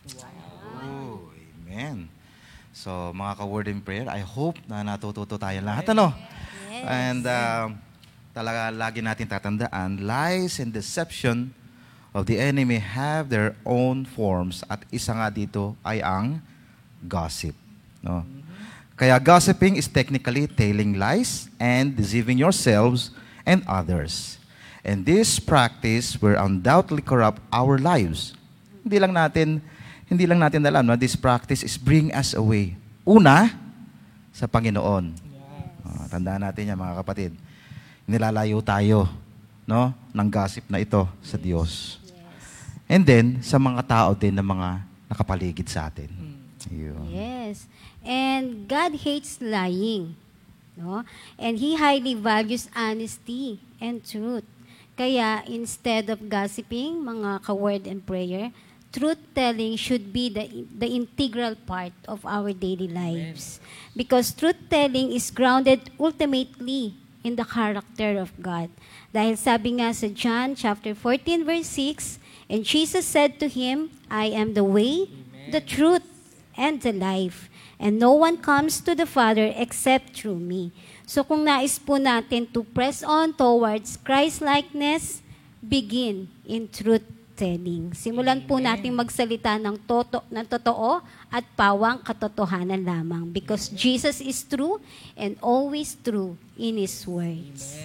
Oh, amen. So, mga ka-word in prayer, I hope na natututo tayo lahat, ano? Yes. And uh, talaga lagi natin tatandaan, lies and deception of the enemy have their own forms. At isa nga dito ay ang gossip. No? Kaya gossiping is technically telling lies and deceiving yourselves and others. And this practice will undoubtedly corrupt our lives. Hindi lang natin, hindi lang natin alam, no? This practice is bring us away. Una, sa Panginoon. Ah, tandaan natin yan, mga kapatid. Nilalayo tayo, no, ng gossip na ito sa Diyos. And then, sa mga tao din na mga nakapaligid sa atin. Yun. Yes. And God hates lying. No? And He highly values honesty and truth. Kaya instead of gossiping, mga ka-word and prayer, truth-telling should be the, the integral part of our daily lives. Because truth-telling is grounded ultimately in the character of God. Dahil sabi nga sa John chapter fourteen verse six, and Jesus said to him, I am the way, Amen, the truth, and the life. And no one comes to the Father except through me. So kung nais po natin to press on towards Christ-likeness, begin in truth-telling. Simulan po natin magsalita ng, toto, ng totoo at pawang katotohanan lamang. Because Jesus is true and always true in His words.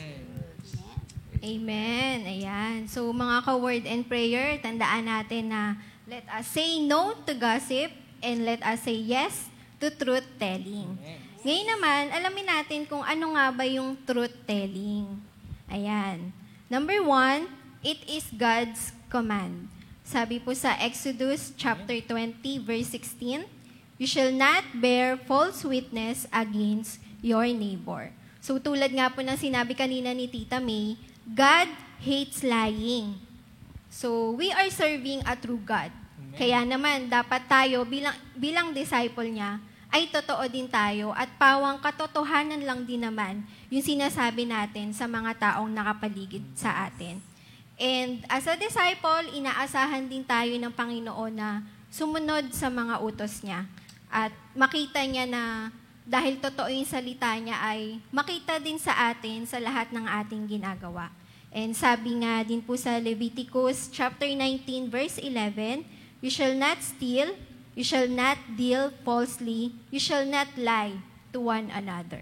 Amen. Ayan. So mga ka-word and prayer, tandaan natin na let us say no to gossip and let us say yes to truth-telling. Ngayon naman, alamin natin kung ano nga ba yung truth-telling. Ayan. Number one, it is God's command. Sabi po sa Exodus chapter twenty, verse sixteen, you shall not bear false witness against your neighbor. So tulad nga po ng sinabi kanina ni Tita May, God hates lying. So we are serving a true God. Amen. Kaya naman, dapat tayo bilang, bilang disciple niya, ay totoo din tayo at pawang katotohanan lang din naman yung sinasabi natin sa mga taong nakapaligid sa atin. And as a disciple, inaasahan din tayo ng Panginoon na sumunod sa mga utos niya. At makita niya na dahil totoo yung salita niya ay makita din sa atin sa lahat ng ating ginagawa. And sabi nga din po sa Leviticus chapter nineteen verse eleven, you shall not steal, you shall not deal falsely, you shall not lie to one another.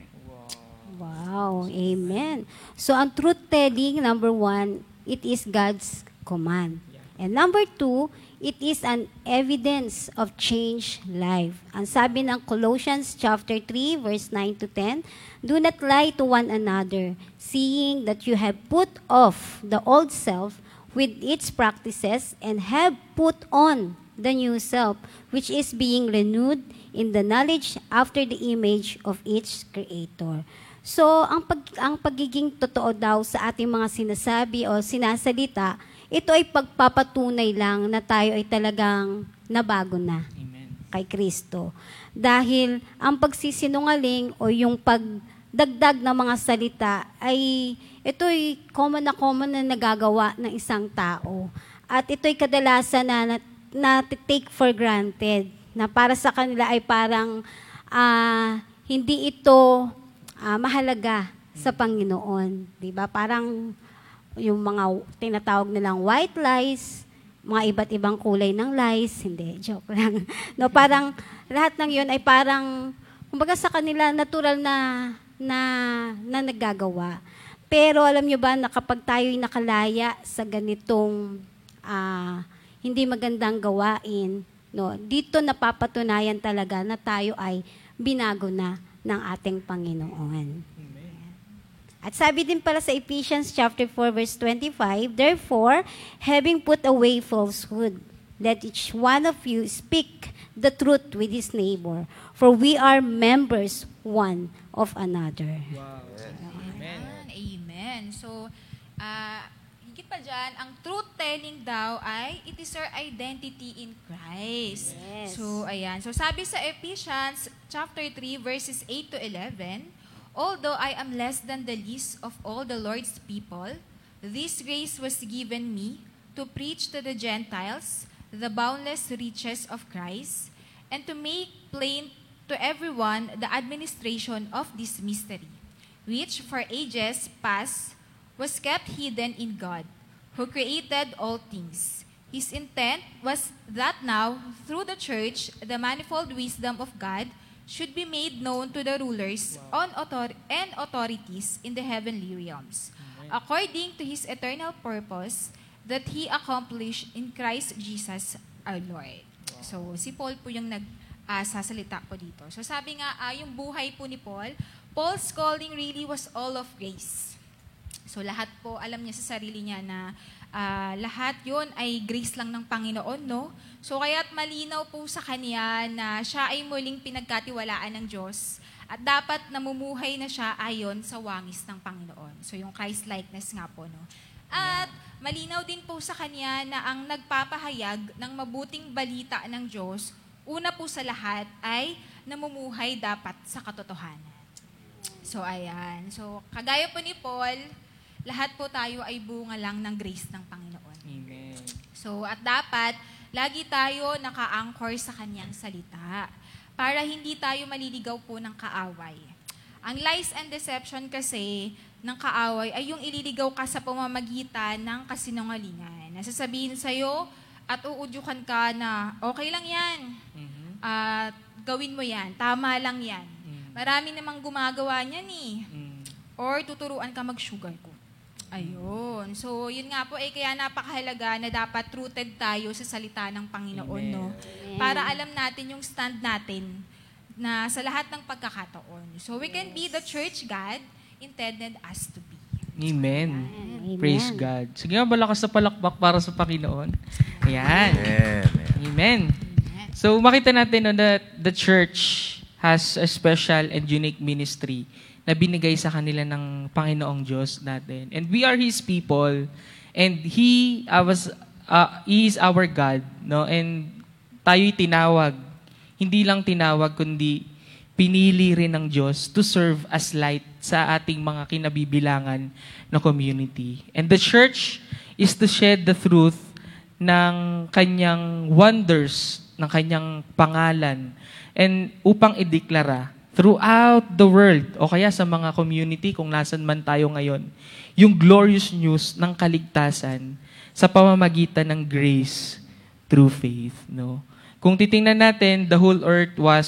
Wow. Amen. So, ang truth-telling, number one, it is God's command. And number two, it is an evidence of changed life. Ang sabi ng Colossians chapter three, verse nine to ten, do not lie to one another, seeing that you have put off the old self with its practices and have put on the new self, which is being renewed in the knowledge after the image of its Creator. So, ang, pag, ang pagiging totoo daw sa ating mga sinasabi o sinasalita, ito ay pagpapatunay lang na tayo ay talagang nabago na. Amen. Kay Kristo. Dahil ang pagsisinungaling o yung pagdagdag ng mga salita ay ito ay common na common na nagagawa ng isang tao. At ito ay kadalasan na, na na take for granted, na para sa kanila ay parang uh, hindi ito uh, mahalaga sa Panginoon. Diba? Parang yung mga tinatawag nilang white lies, mga iba't ibang kulay ng lies, hindi, joke lang. No, parang lahat ng yun ay parang, kumbaga sa kanila, natural na, na, na naggagawa. Pero alam nyo ba na kapag tayo'y nakalaya sa ganitong ah, hindi magandang gawain, no, dito napapatunayan talaga na tayo ay binago na ng ating Panginoon. At sabi din pala sa Ephesians chapter four verse twenty-five, therefore, having put away falsehood, let each one of you speak the truth with his neighbor, for we are members one of another. Wow. Amen. Amen. So, uh, higit pa dyan, ang truth-telling daw ay it is our identity in Christ. Yes. So, ayan. So, sabi sa Ephesians chapter three verses eight to eleven, although I am less than the least of all the Lord's people, this grace was given me to preach to the Gentiles the boundless riches of Christ, and to make plain to everyone the administration of this mystery, which for ages past was kept hidden in God, who created all things. His intent was that now, through the church, the manifold wisdom of God should be made known to the rulers on author- and authorities in the heavenly realms, according to His eternal purpose that He accomplished in Christ Jesus our Lord. So, si Paul po yung nagsasalita po dito. So, sabi nga, uh, yung buhay po ni Paul, Paul's calling really was all of grace. So, lahat po, alam niya sa sarili niya na uh, lahat yon ay grace lang ng Panginoon, no? So, kaya't malinaw po sa kanya na siya ay muling pinagkatiwalaan ng Diyos at dapat namumuhay na siya ayon sa wangis ng Panginoon. So, yung Christ-likeness nga po, no? At malinaw din po sa kanya na ang nagpapahayag ng mabuting balita ng Diyos, una po sa lahat ay namumuhay dapat sa katotohanan. So, ayan. So, kagaya po ni Paul, lahat po tayo ay bunga lang ng grace ng Panginoon. Amen. So, at dapat, lagi tayo naka-anchor sa kanyang salita para hindi tayo maliligaw po ng kaaway. Ang lies and deception kasi ng kaaway ay yung ililigaw ka sa pamamagitan ng kasinungalingan. Nasasabihin sa'yo at uudyukan ka na okay lang yan, Mhm. at gawin mo yan, tama lang yan. Mhm. Marami namang gumagawa niyan eh. Mm. Or tuturuan ka mag-sugar coat. Ayun. So, yun nga po, eh, kaya napakahalaga na dapat rooted tayo sa salita ng Panginoon, Amen. no? Para alam natin yung stand natin na sa lahat ng pagkakataon. So, we can be the church God intended us to be. Amen. Amen. Praise God. Sige nga, malakas na palakpak para sa Panginoon. Ayan. Amen. Amen. So, makita natin no, that the church has a special and unique ministry na binigay sa kanila ng Panginoong Diyos natin. And we are His people. And He uh, was, uh, He is our God. No? And tayo'y tinawag. Hindi lang tinawag, kundi pinili rin ng Diyos to serve as light sa ating mga kinabibilangan na community. And the church is to shed the truth ng kanyang wonders, ng kanyang pangalan, and upang ideklara throughout the world, o kaya sa mga community, kung nasan man tayo ngayon, yung glorious news ng kaligtasan sa pamamagitan ng grace through faith. No? Kung titingnan natin, the whole earth was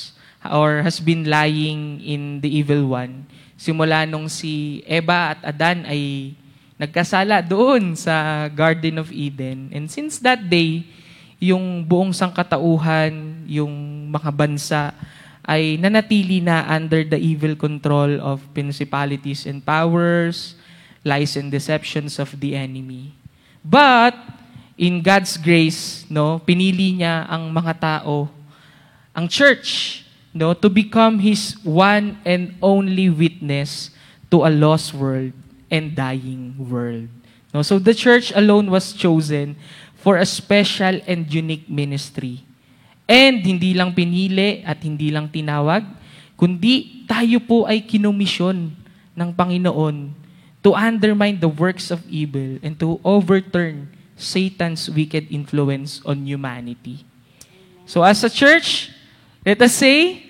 or has been lying in the evil one. Simula nung si Eva at Adan ay nagkasala doon sa Garden of Eden. And since that day, yung buong sangkatauhan, yung mga bansa, ay nanatili na under the evil control of principalities and powers, lies and deceptions of the enemy. But, in God's grace, no, pinili niya ang mga tao, ang church, no, to become His one and only witness to a lost world and dying world. No, so the church alone was chosen for a special and unique ministry. And hindi lang pinili at hindi lang tinawag, kundi tayo po ay kinomisyon ng Panginoon to undermine the works of evil and to overturn Satan's wicked influence on humanity. So as a church, let us say,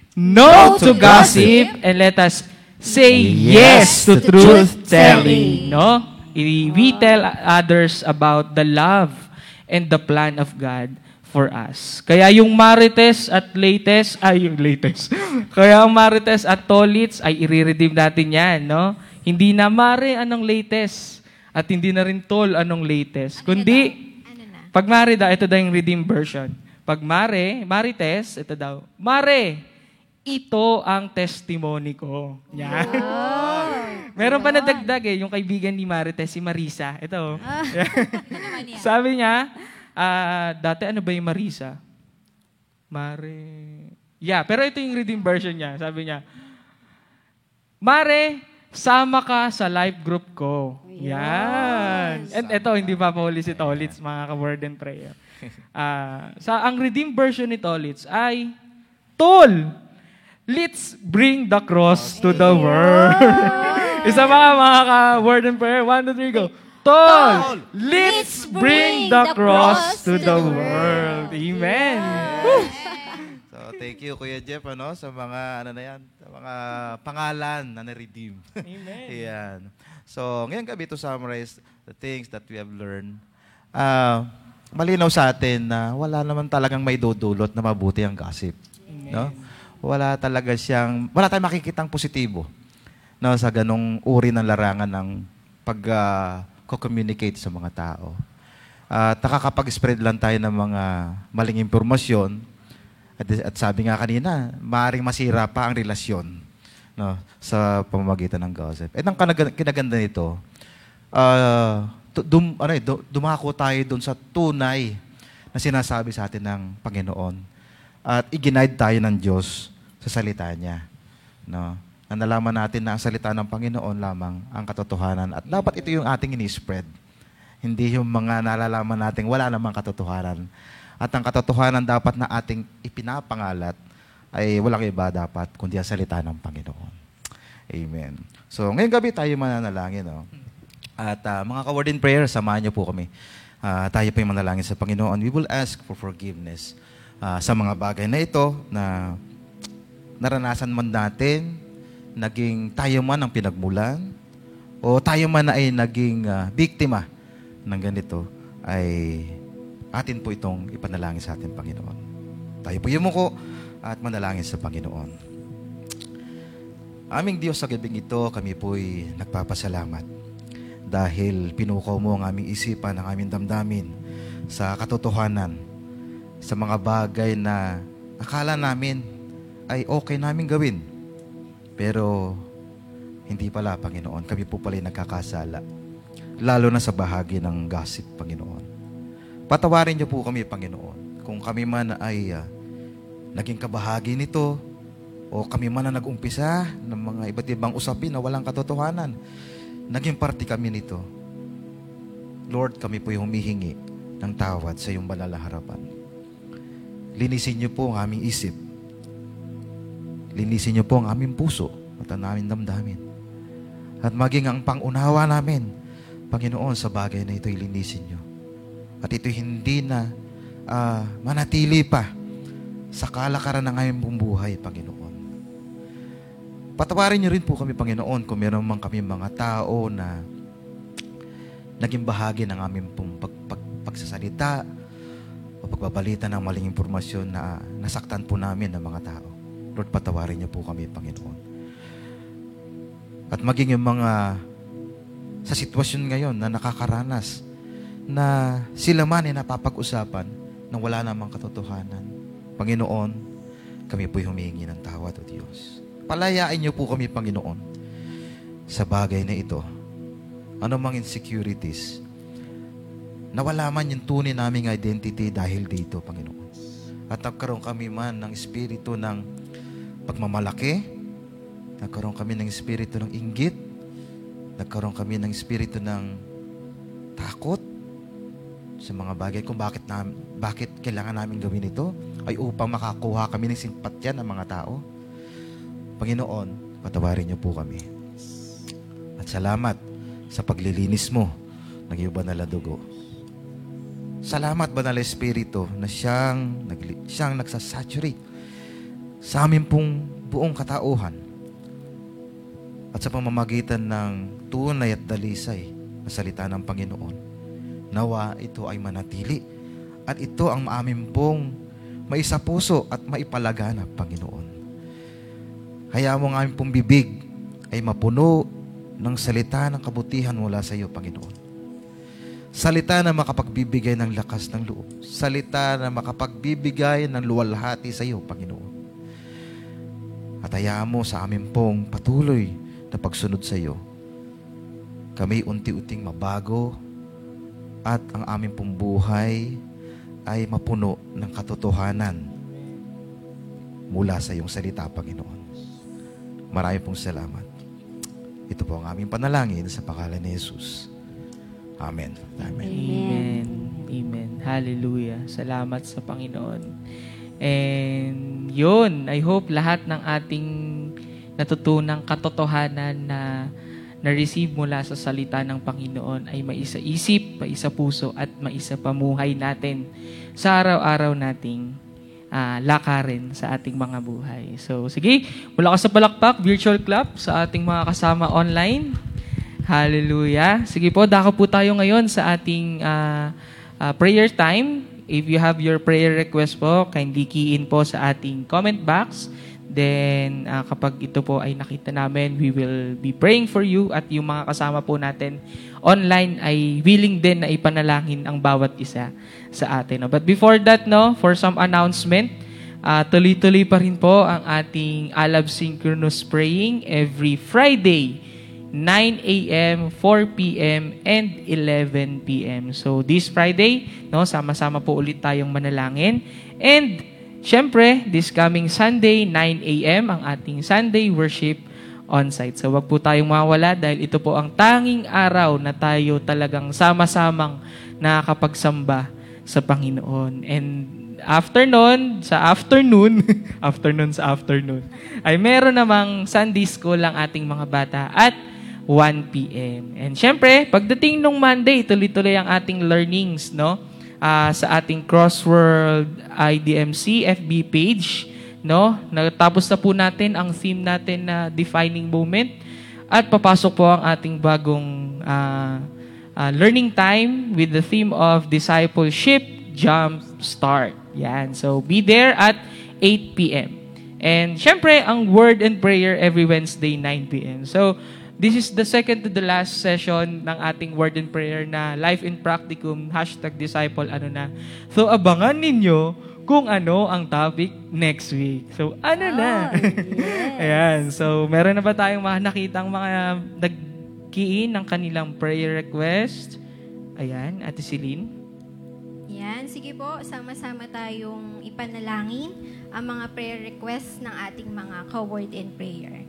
no to gossip, and let us say yes to truth-telling. No? I- we tell others about the love and the plan of God for us. Kaya yung Marites at Latest, ay yung latest. Kaya ang Marites at Tolits ay i-redeem natin yan, no? Hindi na Mare anong latest at hindi na rin Tol anong latest. Ano Kundi, na daw? Ano na? pag Mare daw, ito daw yung redeem version. Pag Mare, Marites, ito daw, Mare, ito ang testimony ko. Yan. Meron pa nadagdag eh, yung kaibigan ni Marites, si Marisa. Ito. Ano naman yan? Sabi niya, ah, dati ano ba yung Marisa? Mare. Yeah, pero ito yung redeem version niya. Sabi niya, Mare, sama ka sa life group ko. Yan. And ito, hindi pa pauli si Tolits, mga ka-word and prayer. Ah, sa ang redeem version ni Tolits ay, Tol, let's bring the cross to the world. Isa mga mga ka-word and prayer. One, two, three, go. Tol, let's bring the cross to the world. Amen. So, thank you, Kuya Jeff, ano, sa mga, ano na yan, sa mga pangalan na na-redeem. Amen. Ayan. So, ngayong gabi to summarize the things that we have learned, ah, malinaw sa atin na wala naman talagang may dudulot na mabuti ang gossip. No? Wala talaga siyang, wala tayong makikitang positibo, no, sa ganong uri ng larangan ng pag, ah, co-communicate sa mga tao. At nakakapag-spread lang tayo ng mga maling impormasyon. At, at sabi nga kanina, maaaring masira pa ang relasyon, no, sa pamamagitan ng gossip. At ang kanaga- kinaganda nito, uh, dum, ano, eh, du- dumako tayo dun sa tunay na sinasabi sa atin ng Panginoon. At i-guide tayo ng Diyos sa salita niya. No? Na nalaman natin na ang salita ng Panginoon lamang ang katotohanan. At dapat ito yung ating ini-spread. Hindi yung mga nalalaman natin wala namang katotohanan. At ang katotohanan dapat na ating ipinapangalat ay walang iba dapat kundi ang salita ng Panginoon. Amen. So, ngayong gabi tayo mananalangin. No? At uh, mga ka-word in prayer, samahan niyo po kami. Uh, tayo po yung manalangin sa Panginoon. We will ask for forgiveness uh, sa mga bagay na ito na naranasan man natin, naging tayo man ang pinagmulan, o tayo man ay naging uh, biktima ng ganito, ay atin po itong ipanalangin sa ating Panginoon. Tayo po yumuko at manalangin sa Panginoon. Aming Diyos, sa gabing ito, kami po'y nagpapasalamat dahil pinukaw mo ang aming isipan, ang aming damdamin sa katotohanan, sa mga bagay na akala namin ay okay namin gawin. Pero hindi pala, Panginoon. Kami po pala nagkakasala. Lalo na sa bahagi ng gossip, Panginoon. Patawarin niyo po kami, Panginoon. Kung kami man ay uh, naging kabahagi nito, o kami man na nag-umpisa ng mga iba't ibang usapin na walang katotohanan, naging parte kami nito. Lord, kami po yung humihingi ng tawad sa iyong banal na harapan. Linisin niyo po ang aming isip. Linisin niyo po ang aming puso at ang aming damdamin. At maging ang pangunawa namin, Panginoon, sa bagay na ito, linisin niyo. At ito hindi na uh, manatili pa sa kalakaran ng aming buhay, Panginoon. Patawarin niyo rin po kami, Panginoon, kung meron man kami mga tao na naging bahagi ng aming pong pag, pag, pagsasalita o pagbabalita ng maling impormasyon na nasaktan po namin ng mga tao. Lord, patawarin niyo po kami, Panginoon. At maging yung mga sa sitwasyon ngayon na nakakaranas na sila man ay napapag-usapan na wala namang katotohanan. Panginoon, kami po'y humihingi ng tawad, O Diyos. Palayain niyo po kami, Panginoon, sa bagay na ito. Ano mang insecurities, nawala man yung tunay naming identity dahil dito, Panginoon. At nagkaroon kami man ng espiritu ng pagmamalaki, nagkaroon kami ng espiritu ng inggit, nagkaroon kami ng espiritu ng takot sa mga bagay kung bakit, na, bakit kailangan namin gawin ito ay upang makakuha kami ng simpatya ng mga tao. Panginoon, patawarin niyo po kami. At salamat sa paglilinis mo ng iyong banal na dugo. Salamat, Banal na Espiritu, na siyang, nagli, siyang nagsasaturate sa amin pong buong katauhan. At sa pamamagitan ng tunay at dalisay na salita ng Panginoon. Nawa ito ay manatili at ito ang amin pong maisapuso at maipalaganap, Panginoon. Kaya mo ang aming pong bibig ay mapuno ng salita ng kabutihan mula sa iyo, Panginoon. Salita na makapagbibigay ng lakas ng loob. Salita na makapagbibigay ng luwalhati sa iyo, Panginoon. At hayaan mo sa amin pong patuloy na pagsunod sa iyo, kami unti-unting mabago at ang aming pong buhay ay mapuno ng katotohanan mula sa iyong salita, Panginoon. Marami pong salamat. Ito po ang aming panalangin sa pangalan ni Jesus. Amen. Amen. Amen. Amen. Hallelujah. Salamat sa Panginoon. And yun, I hope lahat ng ating natutunang katotohanan na na-receive mula sa salita ng Panginoon ay maisa-isip, maisa-puso at maisa-pamuhay natin sa araw-araw nating uh, lakarin sa ating mga buhay. So, sige, mula ka sa palakpak, virtual clap sa ating mga kasama online. Hallelujah. Sige po, dako po tayo ngayon sa ating uh, uh, prayer time. If you have your prayer request po, kindly key in po sa ating comment box. Then, uh, kapag ito po ay nakita namin, we will be praying for you at yung mga kasama po natin online ay willing din na ipanalangin ang bawat isa sa atin. No? But before that, no, for some announcement, uh, tuloy-tuloy pa rin po ang ating Alab Synchronous Praying every Friday, nine a.m., four p.m., and eleven p.m. So, this Friday, no, sama-sama po ulit tayong manalangin. And, syempre, this coming Sunday, nine a.m., ang ating Sunday worship on-site. So, wag po tayong mawala dahil ito po ang tanging araw na tayo talagang sama-samang nakakapagsamba sa Panginoon. And after nun, sa afternoon, afternoon sa afternoon, ay meron namang Sunday school ang ating mga bata at one p.m. And syempre, pagdating nung Monday, tuloy-tuloy ang ating learnings, no? Uh, sa ating Crossworld I D M C F B page, no? Natapos na po natin ang theme natin na defining moment at papasok po ang ating bagong uh, uh, learning time with the theme of discipleship jump start. Yan. So be there at eight p.m. And syempre, ang word and prayer every Wednesday nine p.m. So this is the second to the last session ng ating word and prayer na Life in Practicum, hashtag disciple, ano na. So, abangan ninyo kung ano ang topic next week. So, ano Oh, na? yes. Ayan. So, meron na ba tayong mga nakitang mga nag-key ng kanilang prayer request? Ayan, Ate Celine. Yan, sige po, sama-sama tayong ipanalangin ang mga prayer requests ng ating mga ka-word and prayer.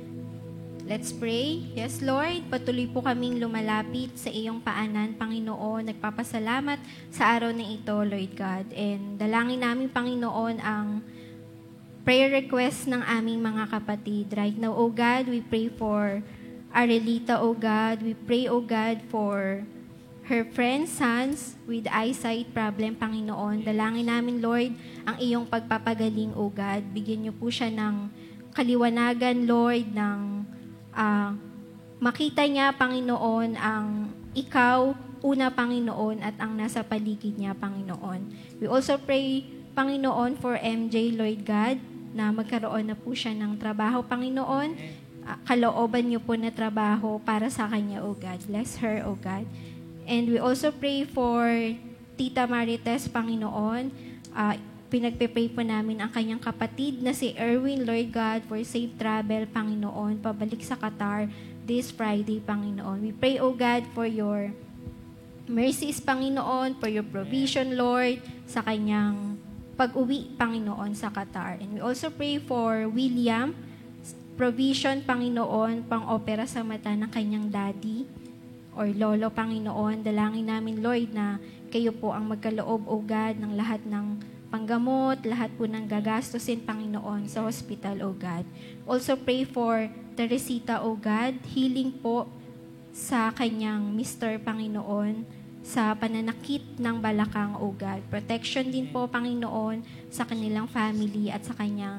Let's pray. Yes, Lord, patuloy po kaming lumalapit sa iyong paanan, Panginoon. Nagpapasalamat sa araw na ito, Lord God. And dalangin namin, Panginoon, ang prayer request ng aming mga kapatid. Right now, O God, we pray for Arelita, O God. We pray, O God, for her friend's sons with eyesight problem, Panginoon. Dalangin namin, Lord, ang iyong pagpapagaling, O God. Bigyan niyo po siya ng kaliwanagan, Lord, ng uh, makita niya, Panginoon, ang ikaw, una, Panginoon, at ang nasa paligid niya, Panginoon. We also pray, Panginoon, for M J, Lord God, na magkaroon na po siya ng trabaho, Panginoon. Uh, kalooban niyo po na trabaho para sa kanya, O God. Bless her, O God. And we also pray for Tita Marites, Panginoon. Uh, pinagpe-pray po namin ang kanyang kapatid na si Erwin, Lord God, for safe travel, Panginoon, pabalik sa Qatar this Friday, Panginoon. We pray, O God, for your mercies, Panginoon, for your provision, Lord, sa kanyang pag-uwi, Panginoon, sa Qatar. And we also pray for William, provision, Panginoon, pang-opera sa mata ng kanyang daddy or lolo, Panginoon. Dalangin namin, Lord, na kayo po ang magkaloob, O God, ng lahat ng panggamot, lahat po ng gagastusin, Panginoon, sa hospital, O God. Also pray for Teresita, O God, healing po sa kanyang mister, Panginoon, sa pananakit ng balakang, O God. Protection din po, Panginoon, sa kanilang family at sa kanyang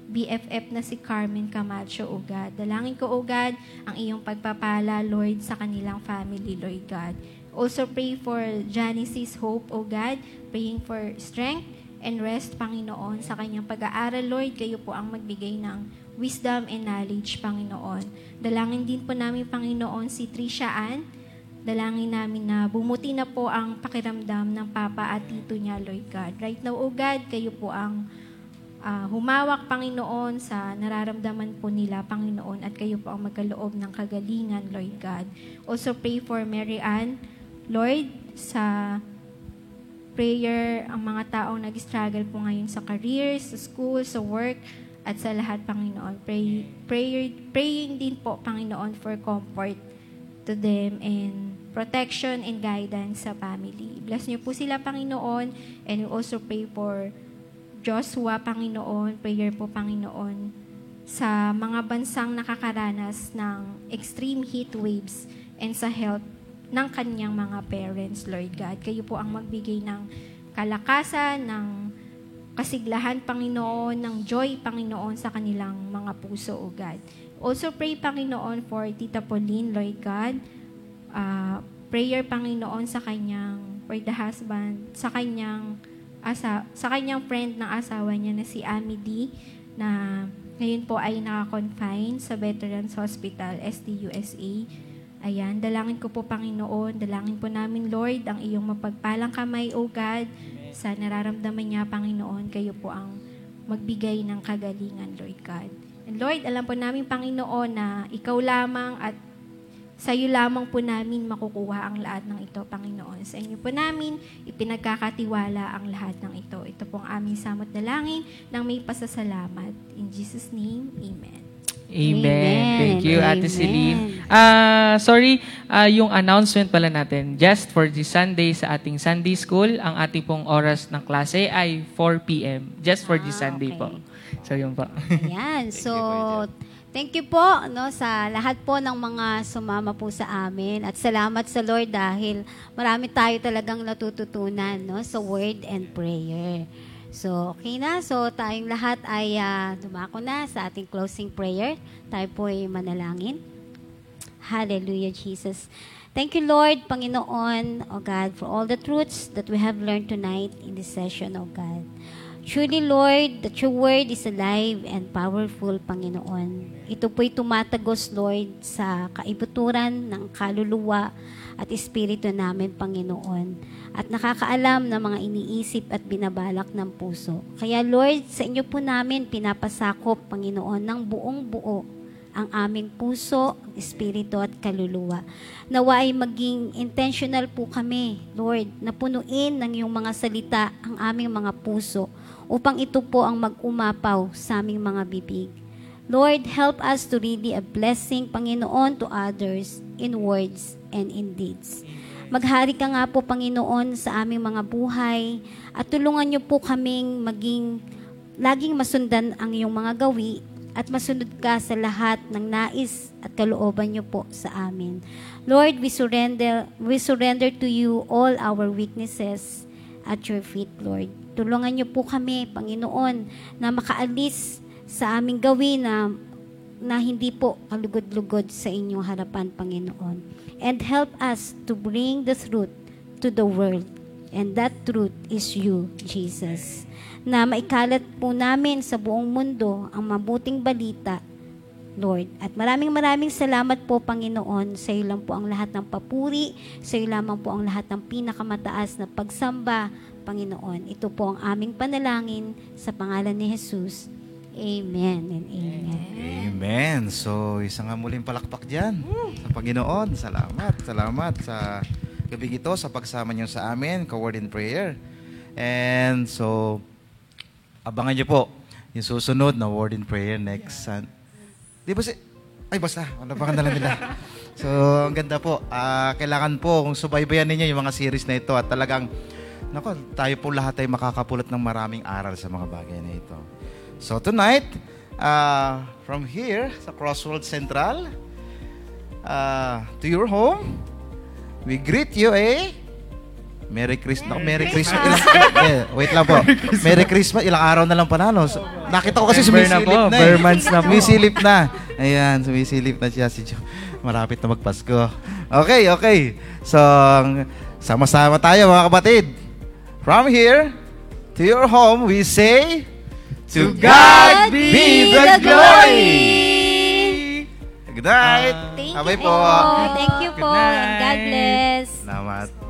B F F na si Carmen Camacho, O God. Dalangin ko, O God, ang iyong pagpapala, Lord, sa kanilang family, Lord God. Also pray for Janice's Hope, O God, praying for strength and rest, Panginoon, sa kanyang pag-aaral, Lord. Kayo po ang magbigay ng wisdom and knowledge, Panginoon. Dalangin din po namin, Panginoon, si Trisha Ann. Dalangin namin na bumuti na po ang pakiramdam ng papa at tito niya, Lord God. Right now, O God, kayo po ang uh, humawak, Panginoon, sa nararamdaman po nila, Panginoon, at kayo po ang magkaloob ng kagalingan, Lord God. Also pray for Mary Ann, Lord, sa prayer, ang mga taong nag-struggle po ngayon sa career, sa school, sa work, at sa lahat, Panginoon. Pray, prayer, praying din po, Panginoon, for comfort to them and protection and guidance sa family. Bless niyo po sila, Panginoon, and we also pray for Joshua, Panginoon, prayer po, Panginoon, sa mga bansang nakakaranas ng extreme heat waves and sa health ng kanyang mga parents, Lord God. Kayo po ang magbigay ng kalakasan, ng kasiglahan, Panginoon, ng joy, Panginoon, sa kanilang mga puso, O God. Also pray, Panginoon, for Tita Pauline, Lord God. Uh, prayer, Panginoon, sa kanyang, for the husband, sa kanyang, asa, sa kanyang friend ng asawa niya na si Ami D, na ngayon po ay naka-confine sa Veterans Hospital, S T U S A. Ayan, dalangin ko po, Panginoon, dalangin po namin, Lord, ang iyong mapagpalang kamay, O God, sa nararamdaman niya, Panginoon, kayo po ang magbigay ng kagalingan, Lord God. And Lord, alam po namin, Panginoon, na ikaw lamang at sa iyo lamang po namin makukuha ang lahat ng ito, Panginoon. Sa inyo po namin ipinagkakatiwala ang lahat ng ito. Ito po ang aming samot dalangin ng may pasasalamat. In Jesus' name, Amen. Amen. Amen. Thank you, Ate Amen. Celine. Ah, sorry, ah, yung announcement pala natin. Just for this Sunday sa ating Sunday School, ang ating pong oras ng klase ay four p.m. Just for this Ah, Sunday okay. po. So, yun po. Ayan. So, thank you po no, sa lahat po ng mga sumama po sa amin. At salamat sa Lord dahil marami tayo talagang natututunan no, sa word and prayer. So, okay na. So, tayong lahat ay uh, dumako na sa ating closing prayer. Tayo po ay manalangin. Hallelujah, Jesus. Thank you, Lord, Panginoon, O God, for all the truths that we have learned tonight in this session, O God. Truly, Lord, that your word is alive and powerful, Panginoon. Ito po'y tumatagos, Lord, sa kaibuturan ng kaluluwa at espiritu namin, Panginoon. At nakakaalam ng mga iniisip at binabalak ng puso. Kaya, Lord, sa inyo po namin pinapasakop, Panginoon, ng buong buo ang aming puso, espiritu at kaluluwa. Nawa ay maging intentional po kami, Lord, na punuin ng iyong mga salita ang aming mga puso upang ito po ang mag-umapaw sa aming mga bibig. Lord, help us to really a blessing, Panginoon, to others in words and in deeds. Maghari ka nga po, Panginoon, sa aming mga buhay at tulungan niyo po kaming maging laging masundan ang iyong mga gawi at masunod ka sa lahat ng nais at kalooban niyo po sa amin. Lord, we surrender, we surrender to you all our weaknesses at your feet, Lord. Tulungan niyo po kami, Panginoon, na makaalis sa aming gawin na, na hindi po kalugod-lugod sa inyong harapan, Panginoon. And help us to bring the truth to the world. And that truth is you, Jesus. Na maikalat po namin sa buong mundo ang mabuting balita, Lord. At maraming maraming salamat po, Panginoon. Sa iyo lang po ang lahat ng papuri. Sa iyo lamang po ang lahat ng pinakamataas na pagsamba, Panginoon. Ito po ang aming panalangin sa pangalan ni Jesus. Amen and amen. Amen. So, isang nga muling palakpak dyan sa Panginoon. Salamat. Salamat sa gabing ito, sa pagsama niyo sa amin, ka-word in prayer. And so, abangan niyo po yung susunod na word in prayer next Sun. Di ba si... Ay, basta. Nabakan na lang nila. So, ang ganda po. Uh, kailangan po, kung subaybayan ninyo yung mga series na ito at talagang, nako, tayo po lahat ay makakapulot ng maraming aral sa mga bagay na ito. So tonight, uh, from here sa Crossroads Central uh, to your home, we greet you a Merry Christmas. Merry Merry Christmas. Christmas. Ilang, eh, wait lang po. Merry Christmas. Ilang araw na lang panalo. So, nakita ko kasi November na sumisilip po, na, bare eh. months na po. Sumisilip na. Ayan, sumisilip na siya si Jo. Marapit na magpasko. Okay, okay. So, sama-sama tayo mga kapatid. From here to your home, we say, To God be the glory! Good night! Thank Abay you po. po. Thank you Good po. And God night. bless. Salamat.